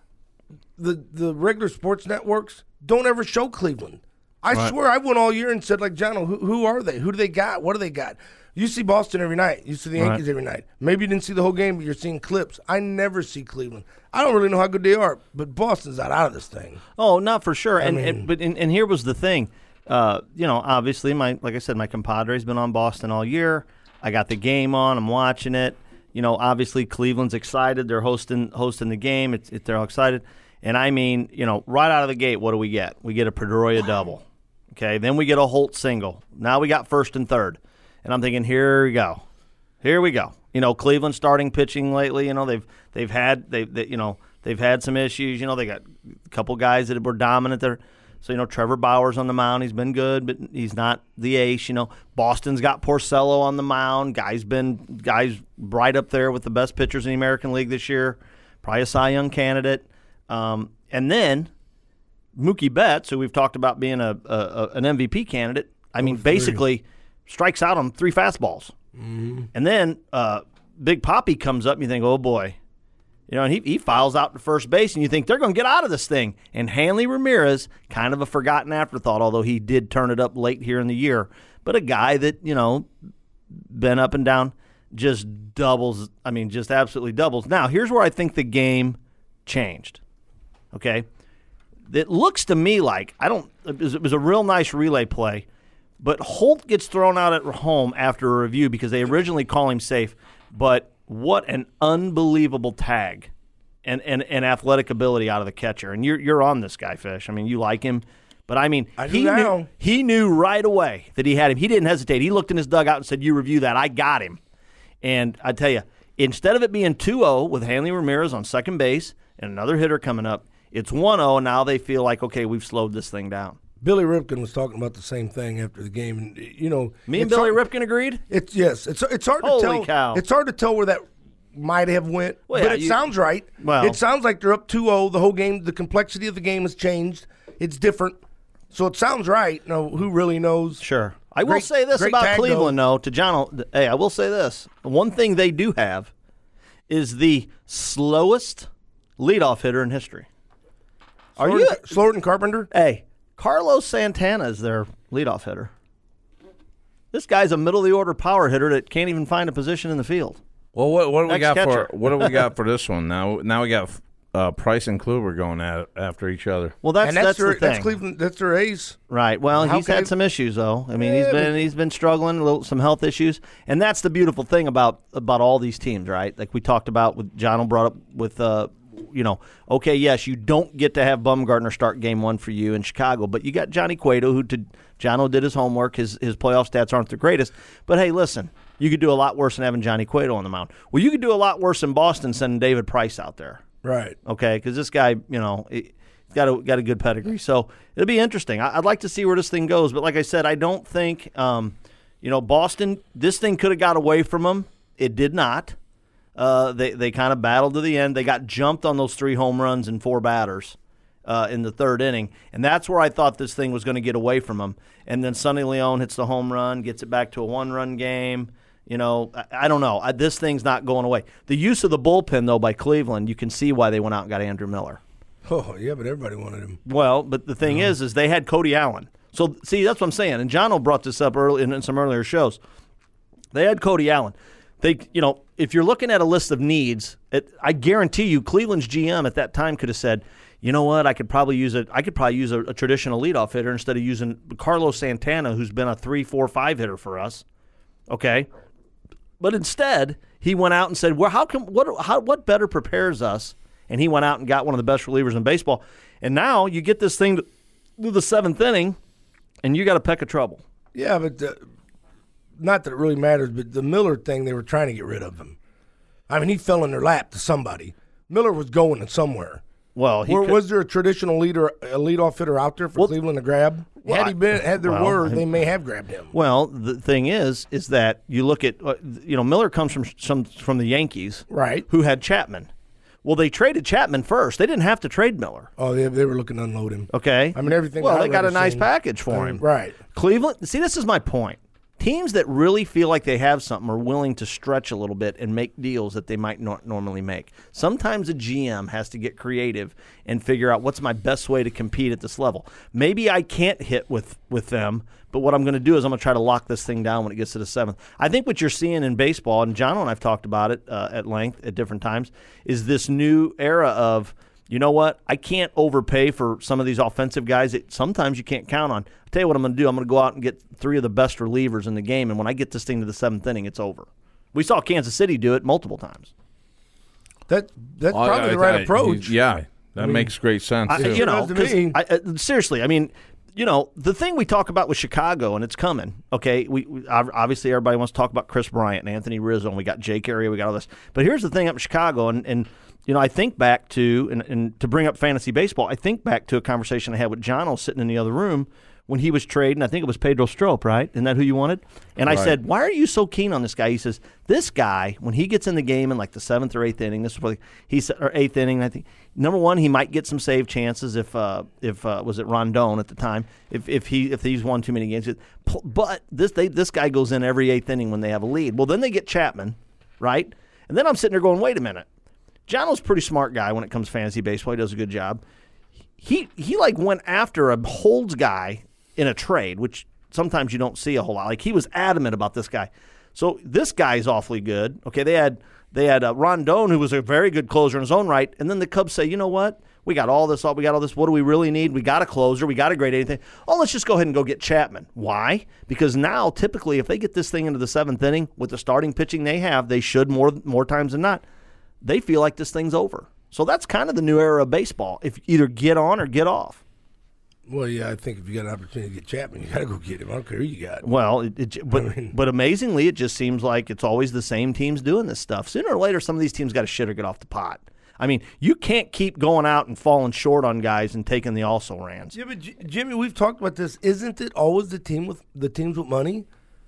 the the regular sports networks don't ever show Cleveland. I right. swear I went all year and said, like, Jono, who, who are they? Who do they got? What do they got? You see Boston every night. You see the Yankees right. every night. Maybe you didn't see the whole game, but you're seeing clips. I never see Cleveland. I don't really know how good they are, but Boston's not out of this thing. Oh, not for sure. I and, mean, and but and, and here was the thing. Uh, you know, obviously, my like I said, my compadre's been on Boston all year. I got the game on. I'm watching it. You know, obviously Cleveland's excited. They're hosting hosting the game. It's it, they're all excited. And I mean, you know, right out of the gate, what do we get? We get a Pedroia double. Okay, then we get a Holt single. Now we got first and third. And I'm thinking, here we go. Here we go. You know, Cleveland starting pitching lately, you know, they've they've had they, they you know, they've had some issues. You know, they got a couple guys that were dominant there. So, you know, Trevor Bauer's on the mound. He's been good, but he's not the ace. You know, Boston's got Porcello on the mound. Guy's been guys right up there with the best pitchers in the American League this year. Probably a Cy Young candidate. Um, and then Mookie Betts, who we've talked about being a, a an M V P candidate, I mean, basically strikes out on three fastballs. Mm-hmm. And then uh, Big Papi comes up and you think, oh, boy. You know, and he, he files out to first base, and you think they're going to get out of this thing. And Hanley Ramirez, kind of a forgotten afterthought, although he did turn it up late here in the year. But a guy that, you know, been up and down, just doubles. I mean, just absolutely doubles. Now, here's where I think the game changed. Okay? It looks to me like, I don't, it was, it was a real nice relay play, but Holt gets thrown out at home after a review because they originally call him safe. But what an unbelievable tag and, and, and athletic ability out of the catcher. And you're you're on this guy, Fish. I mean, you like him. But, I mean, I he, knew, he knew right away that he had him. He didn't hesitate. He looked in his dugout and said, you review that. I got him. And I tell you, instead of it being two oh with Hanley Ramirez on second base and another hitter coming up, it's one oh, and now they feel like, okay, we've slowed this thing down. Billy Ripken was talking about the same thing after the game, and you know, me and Billy hard, Ripken agreed. It's yes, it's it's hard Holy to tell. Cow. It's hard to tell where that might have went, well, but yeah, it you, sounds right. Well, it sounds like they're up two oh. The whole game, the complexity of the game has changed. It's different, so it sounds right. No, who really knows? Sure. I great, will say this about Cleveland, though. though, to John. Hey, I will say this: one thing they do have is the slowest leadoff hitter in history. Are slower you than, slower than Carpenter? Hey. Carlos Santana is their leadoff hitter. This guy's a middle-of-the-order power hitter that can't even find a position in the field. Well, what, what do we got catcher. for what do we got for this one? Now, now we got uh, Price and Kluber going at after each other. Well, that's and that's, that's their, the thing. That's Cleveland. That's their ace, right? Well, How he's had they, some issues though. I mean, yeah, he's been but, he's been struggling a little, some health issues, and that's the beautiful thing about about all these teams, right? Like we talked about with John brought up with uh, you know, okay, yes, you don't get to have Bumgarner start game one for you in Chicago, but you got Johnny Cueto, who did, Jono did his homework. His his playoff stats aren't the greatest. But, hey, listen, you could do a lot worse than having Johnny Cueto on the mound. Well, you could do a lot worse in Boston sending David Price out there. Right. Okay, because this guy, you know, he's got a, got a good pedigree. So it'll be interesting. I, I'd like to see where this thing goes. But like I said, I don't think, um, you know, Boston, this thing could have got away from them. It did not. Uh, they they kind of battled to the end. They got jumped on those three home runs and four batters uh, in the third inning. And that's where I thought this thing was going to get away from them. And then Sonny Leon hits the home run, gets it back to a one-run game. You know, I, I don't know. I, this thing's not going away. The use of the bullpen, though, by Cleveland, you can see why they went out and got Andrew Miller. Oh, yeah, but everybody wanted him. Well, but the thing uh-huh. is, is they had Cody Allen. So, see, that's what I'm saying. And Jono brought this up early in, in some earlier shows. They had Cody Allen. They, you know, if you're looking at a list of needs, it, I guarantee you, Cleveland's G M at that time could have said, you know what, I could probably use a, I could probably use a, a traditional leadoff hitter instead of using Carlos Santana, who's been a three, four, five hitter for us. Okay. But instead, he went out and said, "Well, how come? What? How? What better prepares us?" And he went out and got one of the best relievers in baseball. And now you get this thing to, to the seventh inning, and you got a peck of trouble. Yeah, but the, not that it really matters. But the Miller thing, they were trying to get rid of him. I mean, he fell in their lap to somebody. Miller was going somewhere. Well, he Were, could, was there a traditional leader, a leadoff hitter out there for well, Cleveland to grab? well, had he been, had there well, were, they may have grabbed him. Well, the thing is, is that you look at, uh, you know, Miller comes from some from the Yankees, right? Who had Chapman. Well, they traded Chapman first. They didn't have to trade Miller. Oh, they, they were looking to unload him. Okay. I mean, everything. Well, I they got a nice saying, package for I mean, him. Right. Cleveland, see, this is my point. Teams that really feel like they have something are willing to stretch a little bit and make deals that they might not normally make. Sometimes a G M has to get creative and figure out what's my best way to compete at this level. Maybe I can't hit with, with them, but what I'm going to do is I'm going to try to lock this thing down when it gets to the seventh. I think what you're seeing in baseball, and John and I have talked about it uh, at length at different times, is this new era of, you know what, I can't overpay for some of these offensive guys that sometimes you can't count on. I'll tell you what I'm going to do. I'm going to go out and get three of the best relievers in the game, and when I get this thing to the seventh inning, it's over. We saw Kansas City do it multiple times. That That's Oh, probably I- the right I- approach. Yeah, that I mean, makes great sense, I, too. you know, to 'cause me. I, uh, seriously, I mean, you know, the thing we talk about with Chicago, and it's coming, okay, we, we obviously everybody wants to talk about Chris Bryant and Anthony Rizzo, and we got Jake Arrieta, we got all this. But here's the thing up in Chicago, and, and you know, I think back to, and, and to bring up fantasy baseball, I think back to a conversation I had with Jono sitting in the other room when he was trading. I think it was Pedro Strop, right? Isn't that who you wanted? And I Right. said, why are you so keen on this guy? He says, this guy, when he gets in the game in like the seventh or eighth inning, this is probably, he said, or eighth inning, I think, number one, he might get some save chances if, uh, if uh, was it Rondon at the time, if if he if he's won too many games. But this they, this guy goes in every eighth inning when they have a lead. Well, then they get Chapman, right? And then I'm sitting there going, wait a minute. Jono's a pretty smart guy when it comes to fantasy baseball. He does a good job. He he like went after a holds guy in a trade, which sometimes you don't see a whole lot. Like he was adamant about this guy. So this guy's awfully good. Okay, they had they had uh, Rondon, who was a very good closer in his own right, and then the Cubs say, you know what? We got all this, we got all this. What do we really need? We got a closer. We got a great anything. Oh, let's just go ahead and go get Chapman. Why? Because now, typically, if they get this thing into the seventh inning with the starting pitching they have, they should more more times than not. They feel like this thing's over. So that's kind of the new era of baseball. If you either get on or get off. Well, yeah, I think if you got an opportunity to get Chapman, you got to go get him. I don't care who you got. Well, it, it, but I mean, but amazingly, it just seems like it's always the same teams doing this stuff. Sooner or later, some of these teams got to shit or get off the pot. I mean, you can't keep going out and falling short on guys and taking the also-rans. Yeah, but J- Jimmy, we've talked about this. Isn't it always the team with the teams with money?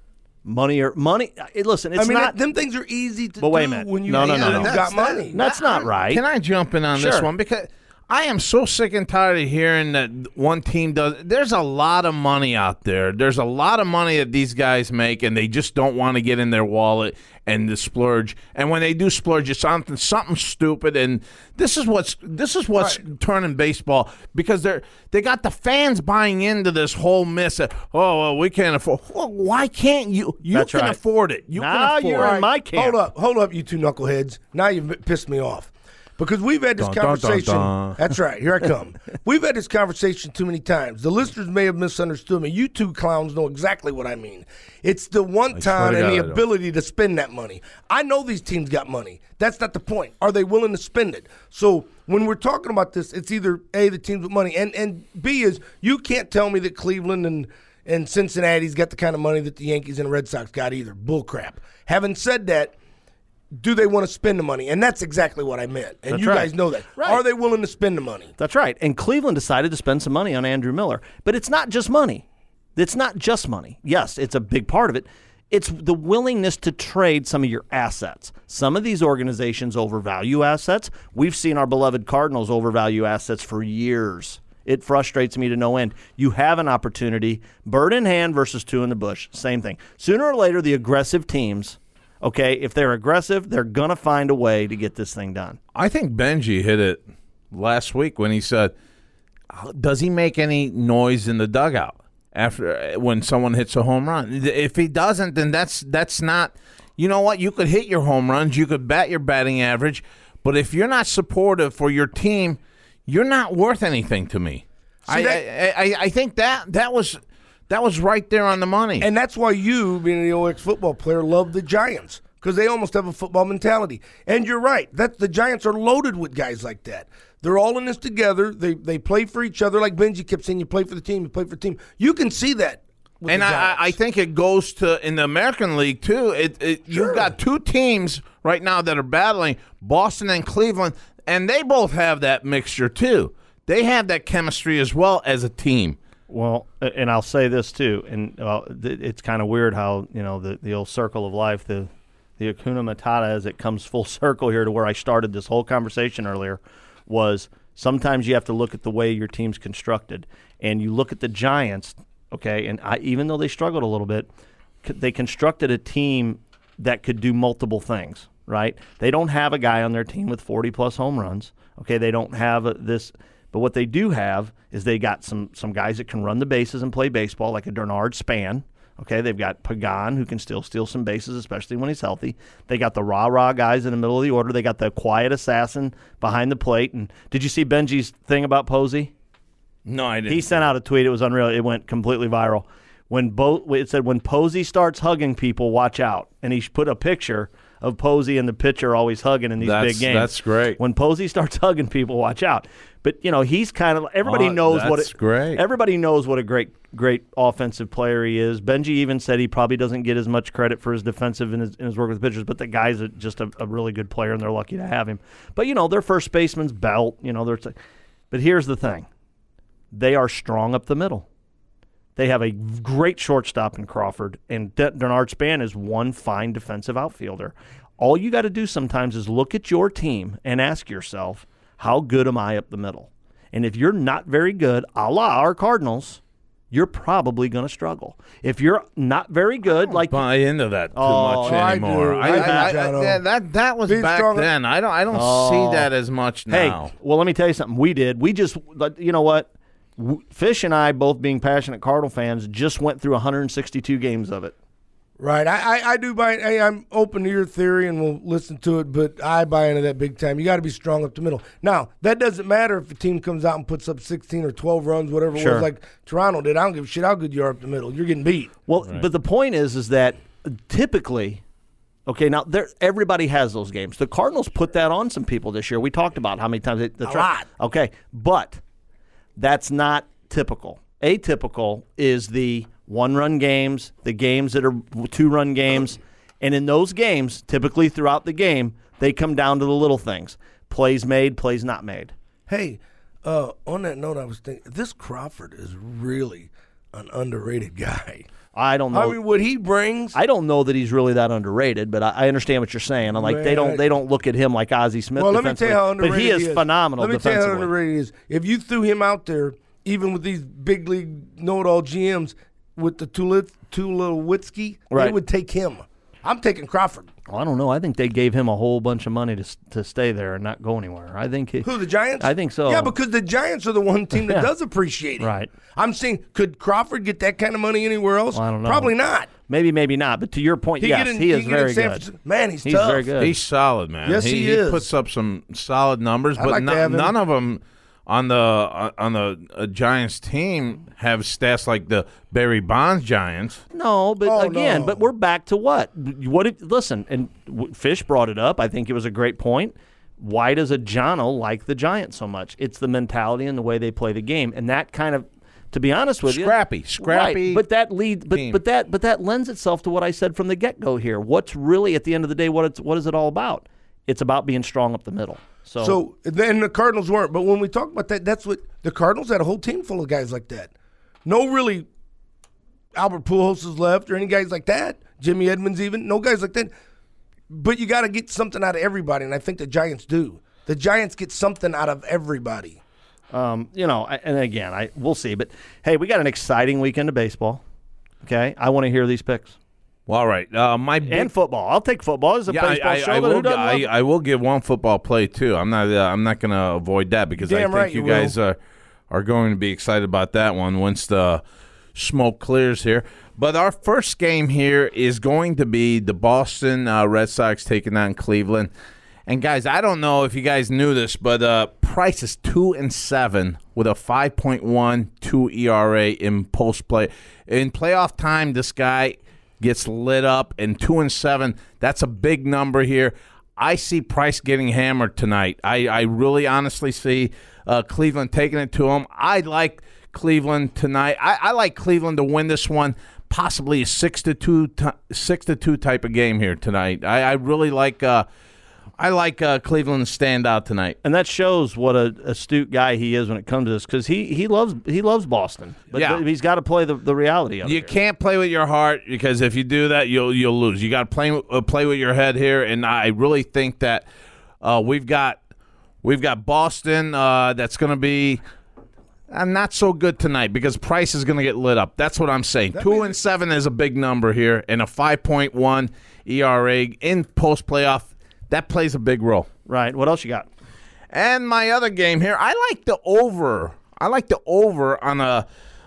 Money or money? It, listen, it's I mean, not. them things are easy to But wait a do minute. when you No, no, when no, no. you've That's- got money. That's not right. Can I jump in on this Sure. one? Because I am so sick and tired of hearing that one team does. There's a lot of money out there. There's a lot of money that these guys make, and they just don't want to get in their wallet and the splurge. And when they do splurge, it's something something stupid. And this is what's this is what's Right. turning baseball, because they're they got the fans buying into this whole myth that, oh, well, we can't afford. Well, why can't you? You That's can right. afford it. You Now can afford you're it. in my camp. Hold up, hold up, you two knuckleheads. Now you've pissed me off. Because we've had this Dun, dun, dun, conversation. dun. That's right. Here I come. We've had this conversation too many times. The listeners may have misunderstood me. You two clowns know exactly what I mean. It's the one swear time to and God the I don't. ability to spend that money. I know these teams got money. That's not the point. Are they willing to spend it? So when we're talking about this, it's either A, the teams with money, and, and B is you can't tell me that Cleveland and, and Cincinnati's got the kind of money that the Yankees and the Red Sox got either. Bull crap. Having said that, do they want to spend the money? And that's exactly what I meant. And That's you right. guys know that. Right. Are they willing to spend the money? That's right. And Cleveland decided to spend some money on Andrew Miller. But it's not just money. It's not just money. Yes, it's a big part of it. It's the willingness to trade some of your assets. Some of these organizations overvalue assets. We've seen our beloved Cardinals overvalue assets for years. It frustrates me to no end. You have an opportunity, bird in hand versus two in the bush. Same thing. Sooner or later, the aggressive teams, okay, if they're aggressive, they're going to find a way to get this thing done. I think Benji hit it last week when he said, does he make any noise in the dugout after when someone hits a home run? If he doesn't, then that's that's not, you know what, you could hit your home runs, you could bat your batting average, but if you're not supportive for your team, you're not worth anything to me. I, that, I, I I think that that was that was right there on the money. And that's why you, being an old ex-football player, love the Giants, because they almost have a football mentality. And you're right. That the Giants are loaded with guys like that. They're all in this together. They they play for each other. Like Benji kept saying, you play for the team, you play for the team. You can see that. With and the I, I think it goes to in the American League too. It, it Sure. You've got two teams right now that are battling, Boston and Cleveland, and they both have that mixture too. They have that chemistry as well as a team. Well, and I'll say this too, and uh, it's kind of weird how, you know, the, the old circle of life, the the Hakuna Matata, as it comes full circle here to where I started this whole conversation earlier, was sometimes you have to look at the way your team's constructed, and you look at the Giants, okay, and I, even though they struggled a little bit, they constructed a team that could do multiple things, right? They don't have a guy on their team with forty-plus home runs, okay? They don't have a, this – but what they do have is they got some some guys that can run the bases and play baseball, like a Bernard Span. Okay, they've got Pagan, who can still steal some bases, especially when he's healthy. They got the rah-rah guys in the middle of the order. They got the quiet assassin behind the plate. And did you see Benji's thing about Posey? No, I didn't. He sent out a tweet. It was unreal. It went completely viral. When Bo- it said, when Posey starts hugging people, watch out. And he put a picture of Posey and the pitcher always hugging in these that's, big games. That's great. When Posey starts hugging people, watch out. But, you know, he's kind of – everybody oh, knows what – That's great. Everybody knows what a great, great offensive player he is. Benji even said he probably doesn't get as much credit for his defensive in his, in his work with pitchers, but the guy's a, just a, a really good player, and they're lucky to have him. But, you know, their first baseman's Belt. You know, they're – but here's the thing. They are strong up the middle. They have a great shortstop in Crawford, and De- Bernard Span is one fine defensive outfielder. All you got to do sometimes is look at your team and ask yourself, how good am I up the middle? And if you're not very good, a la our Cardinals, you're probably going to struggle. If you're not very good, like buy into that too Oh, much I anymore. do. I, I I, do, I, Jono. yeah, that that was Being back strong- then. I don't I don't Oh. see that as much now. Hey, well, let me tell you something. We did. We just, you know what? Fish and I, both being passionate Cardinal fans, just went through one hundred sixty-two games of it. Right. I, I, I do buy – hey, I'm open to your theory and we'll listen to it, but I buy into that big time. You got to be strong up the middle. Now, that doesn't matter if a team comes out and puts up sixteen or twelve runs, whatever it Sure. was, like Toronto did. I don't give a shit how good you are up the middle. You're getting beat. Well, but the point is, is that typically, okay, now there everybody has those games. The Cardinals put that on some people this year. We talked about how many times they, that's A lot. Okay, but that's not typical. Atypical is the one-run games, the games that are two-run games, and in those games, typically throughout the game, they come down to the little things: plays made, plays not made. Hey, uh, on that note, I was thinking, this Crawford is really an underrated guy. I don't know. I mean, what he brings. I don't know that he's really that underrated, but I, I understand what you're saying. I'm like, they don't they don't look at him like Ozzie Smith. Well, let me tell you how underrated but he is, he is. phenomenal. Let me tell you defensively. how underrated he is. If you threw him out there, even with these big league know-it-all G Ms, with the Tulit- Tulowitzki, Right. they would take him. I'm taking Crawford. Well, I don't know. I think they gave him a whole bunch of money to to stay there and not go anywhere. I think he, Who, the Giants? I think so. Yeah, because the Giants are the one team that Yeah. does appreciate it. Right. I'm saying, could Crawford get that kind of money anywhere else? Well, I don't know. Probably not. maybe maybe not. But to your point, He yes, get in- he he is get in very San good. Francisco- Man, he's he's tough. very good. He's solid, man. Yes, he is. puts up some solid numbers, I'd but like to no- have him. none of them on the uh, on the uh, Giants team have stats like the Barry Bonds Giants. No, but Oh, again, no. but we're back to what? What? It, listen, and w- Fish brought it up. I think it was a great point. why does a Jono like the Giants so much? It's the mentality and the way they play the game, and that kind of, to be honest with scrappy, you, scrappy. Right, but that lead, but team. but that but that lends itself to what I said from the get go here. What's really at the end of the day, what it's what is it all about? It's about being strong up the middle. So, so then the Cardinals weren't. But when we talk about that, that's what the Cardinals had a whole team full of guys like that. No, really, Albert Pujols is left or any guys like that. Jimmy Edmonds even no guys like that. But you got to get something out of everybody, and I think the Giants do. The Giants get something out of everybody. Um, you know, and again, I we'll see. But hey, we got an exciting weekend of baseball. Okay, I want to hear these picks. Well, all right, uh, my big, and football. I'll take football as a yeah, baseball I, I, show. I but will, who doesn't I, love it? I will give one football play too. I'm not. Uh, I'm not going to avoid that because Damn I think right you you guys will. are are going to be excited about that one once the smoke clears here. But our first game here is going to be the Boston uh, Red Sox taking on Cleveland. And guys, I don't know if you guys knew this, but uh, Price is two and seven with a five point one two E R A in post play. In playoff time, this guy gets lit up, and two and seven. That's a big number here. I see Price getting hammered tonight. I, I really honestly see uh, Cleveland taking it to him. I like Cleveland tonight. I, I like Cleveland to win this one. Possibly a six to two, t- six to two type of game here tonight. I, I really like. Uh, I like uh, Cleveland to stand out tonight, and that shows what a astute guy he is when it comes to this, because he, he loves he loves Boston, but Yeah. th- he's got to play the, the reality of it. You here. can't play with your heart because if you do that, you'll you'll lose. You got to play uh, play with your head here, and I really think that uh, we've got we've got Boston uh, that's going to be. I'm not so good tonight because Price is going to get lit up. That's what I'm saying. That Two means- and seven is a big number here, and a five point one E R A in post playoff. That plays a big role. Right. What else you got? And my other game here, I like the over. I like the over on a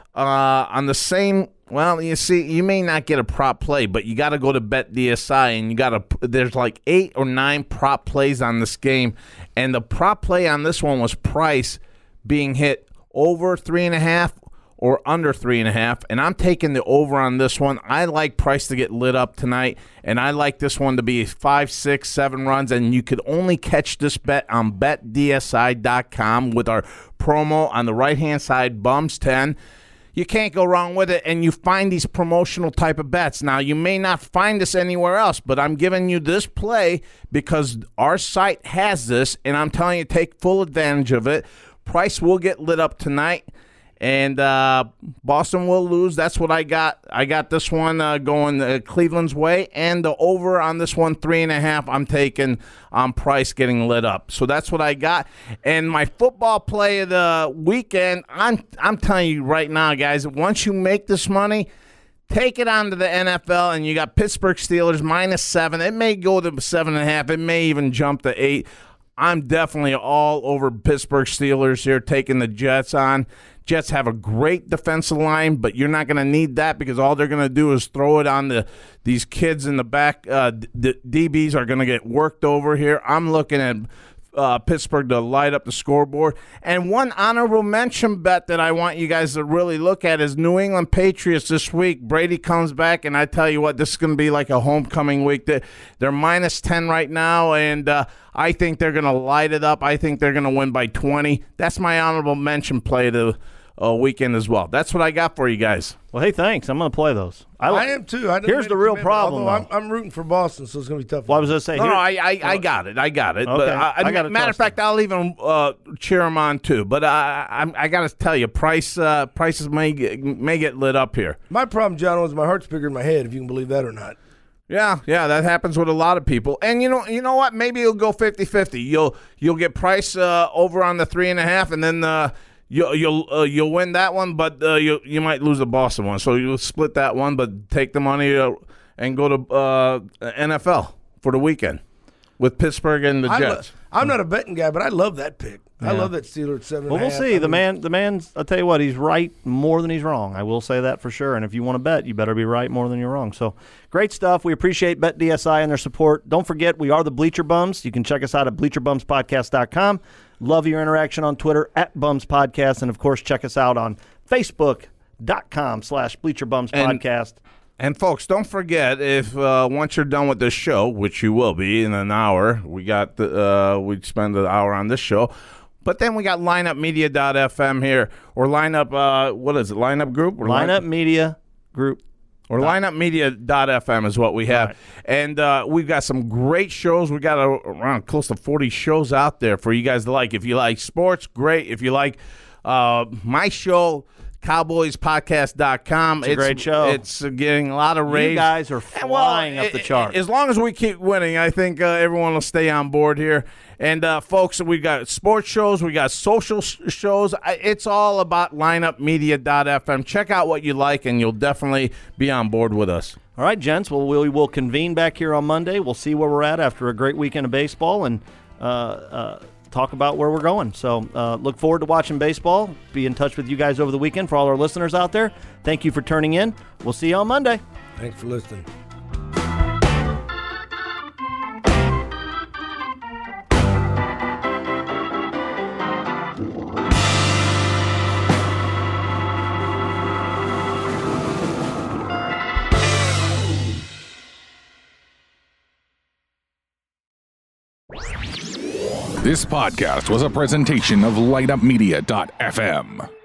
uh, on the same. Well, you see, you may not get a prop play, but you got to go to Bet D S I, and you got to. There's like eight or nine prop plays on this game, and the prop play on this one was Price being hit over three and a half or under three and a half, and I'm taking the over on this one. I like Price to get lit up tonight, and I like this one to be five, six, seven runs, and you could only catch this bet on bet D S I dot com with our promo on the right-hand side, Bums ten. You can't go wrong with it, and you find these promotional type of bets. Now, you may not find this anywhere else, but I'm giving you this play because our site has this, and I'm telling you, take full advantage of it. Price will get lit up tonight. And uh, Boston will lose. That's what I got. I got this one uh, going uh, Cleveland's way. And the over on this one, three and a half, I'm taking on Price getting lit up. So that's what I got. And my football play of the weekend, I'm, I'm telling you right now, guys, once you make this money, take it on to the N F L, and you got Pittsburgh Steelers minus seven. It may go to seven and a half. It may even jump to eight. I'm definitely all over Pittsburgh Steelers here, taking the Jets on. Jets have a great defensive line, but you're not going to need that because all they're going to do is throw it on the these kids in the back. Uh, the D Bs are going to get worked over here. I'm looking at uh, Pittsburgh to light up the scoreboard. And one honorable mention bet that I want you guys to really look at is New England Patriots this week. Brady comes back, and I tell you what, this is going to be like a homecoming week. They're minus ten right now, and uh, I think they're going to light it up. I think they're going to win by twenty. That's my honorable mention play to uh, weekend as well. That's what I got for you guys. Well, hey, thanks. I'm going to play those. I, like, I am too. I here's the real problem. I'm, I'm rooting for Boston, so it's going to be tough. Well, I was going to say. No, here, no, I, I, I got it. I got it. Okay. But I, I gotta matter of trust fact, I'll even uh, cheer them on too. But I, I, I got to tell you, price uh, prices may get, may get lit up here. My problem, John, is my heart's bigger than my head. If you can believe that or not. Yeah, yeah, that happens with a lot of people. And you know, you know what? Maybe you'll go fifty-fifty. You'll you'll get Price uh, over on the three and a half, and then uh, you'll you'll uh, you'll win that one, but uh, you you might lose the Boston one. So you'll split that one, but take the money uh, and go to uh, N F L for the weekend with Pittsburgh and the I lo- Jets. I'm not a betting guy, but I love that pick. I Yeah. love that Steelers at seven. Well, and a we'll half. see. I The mean, man, the man's. I'll tell you what, he's right more than he's wrong. I will say that for sure. And if you want to bet, you better be right more than you're wrong. So, great stuff. We appreciate Bet D S I and their support. Don't forget, we are the Bleacher Bums. You can check us out at bleacher bums podcast dot com. Love your interaction on Twitter at Bums Podcast, and of course, check us out on Facebook dot com slash Bleacher Bums And- Podcast. And folks, don't forget, if uh, once you're done with this show, which you will be in an hour, we got the uh, we'd spend an hour on this show, but then we got lineup media dot f m here, or lineup uh, what is it? Lineup Group, or Lineup line- Media Group. Or lineup media dot f m is what we have. Right. And uh, we've got some great shows. We got a, around close to forty shows out there for you guys to like. If you like sports, great. If you like uh, my show, cowboys podcast dot com. It's a great show. It's getting a lot of raves. You guys are flying well, up the chart. As long as we keep winning, I think uh, everyone will stay on board here. And, uh, folks, we got sports shows. We got social sh- shows. It's all about lineup media dot f m. Check out what you like, and you'll definitely be on board with us. All right, gents. Well, we will convene back here on Monday. We'll see where we're at after a great weekend of baseball and uh, uh, talk about where we're going. So uh, look forward to watching baseball. Be in touch with you guys over the weekend. For all our listeners out there, thank you for turning in. We'll see you on Monday. Thanks for listening. This podcast was a presentation of light up media dot f m.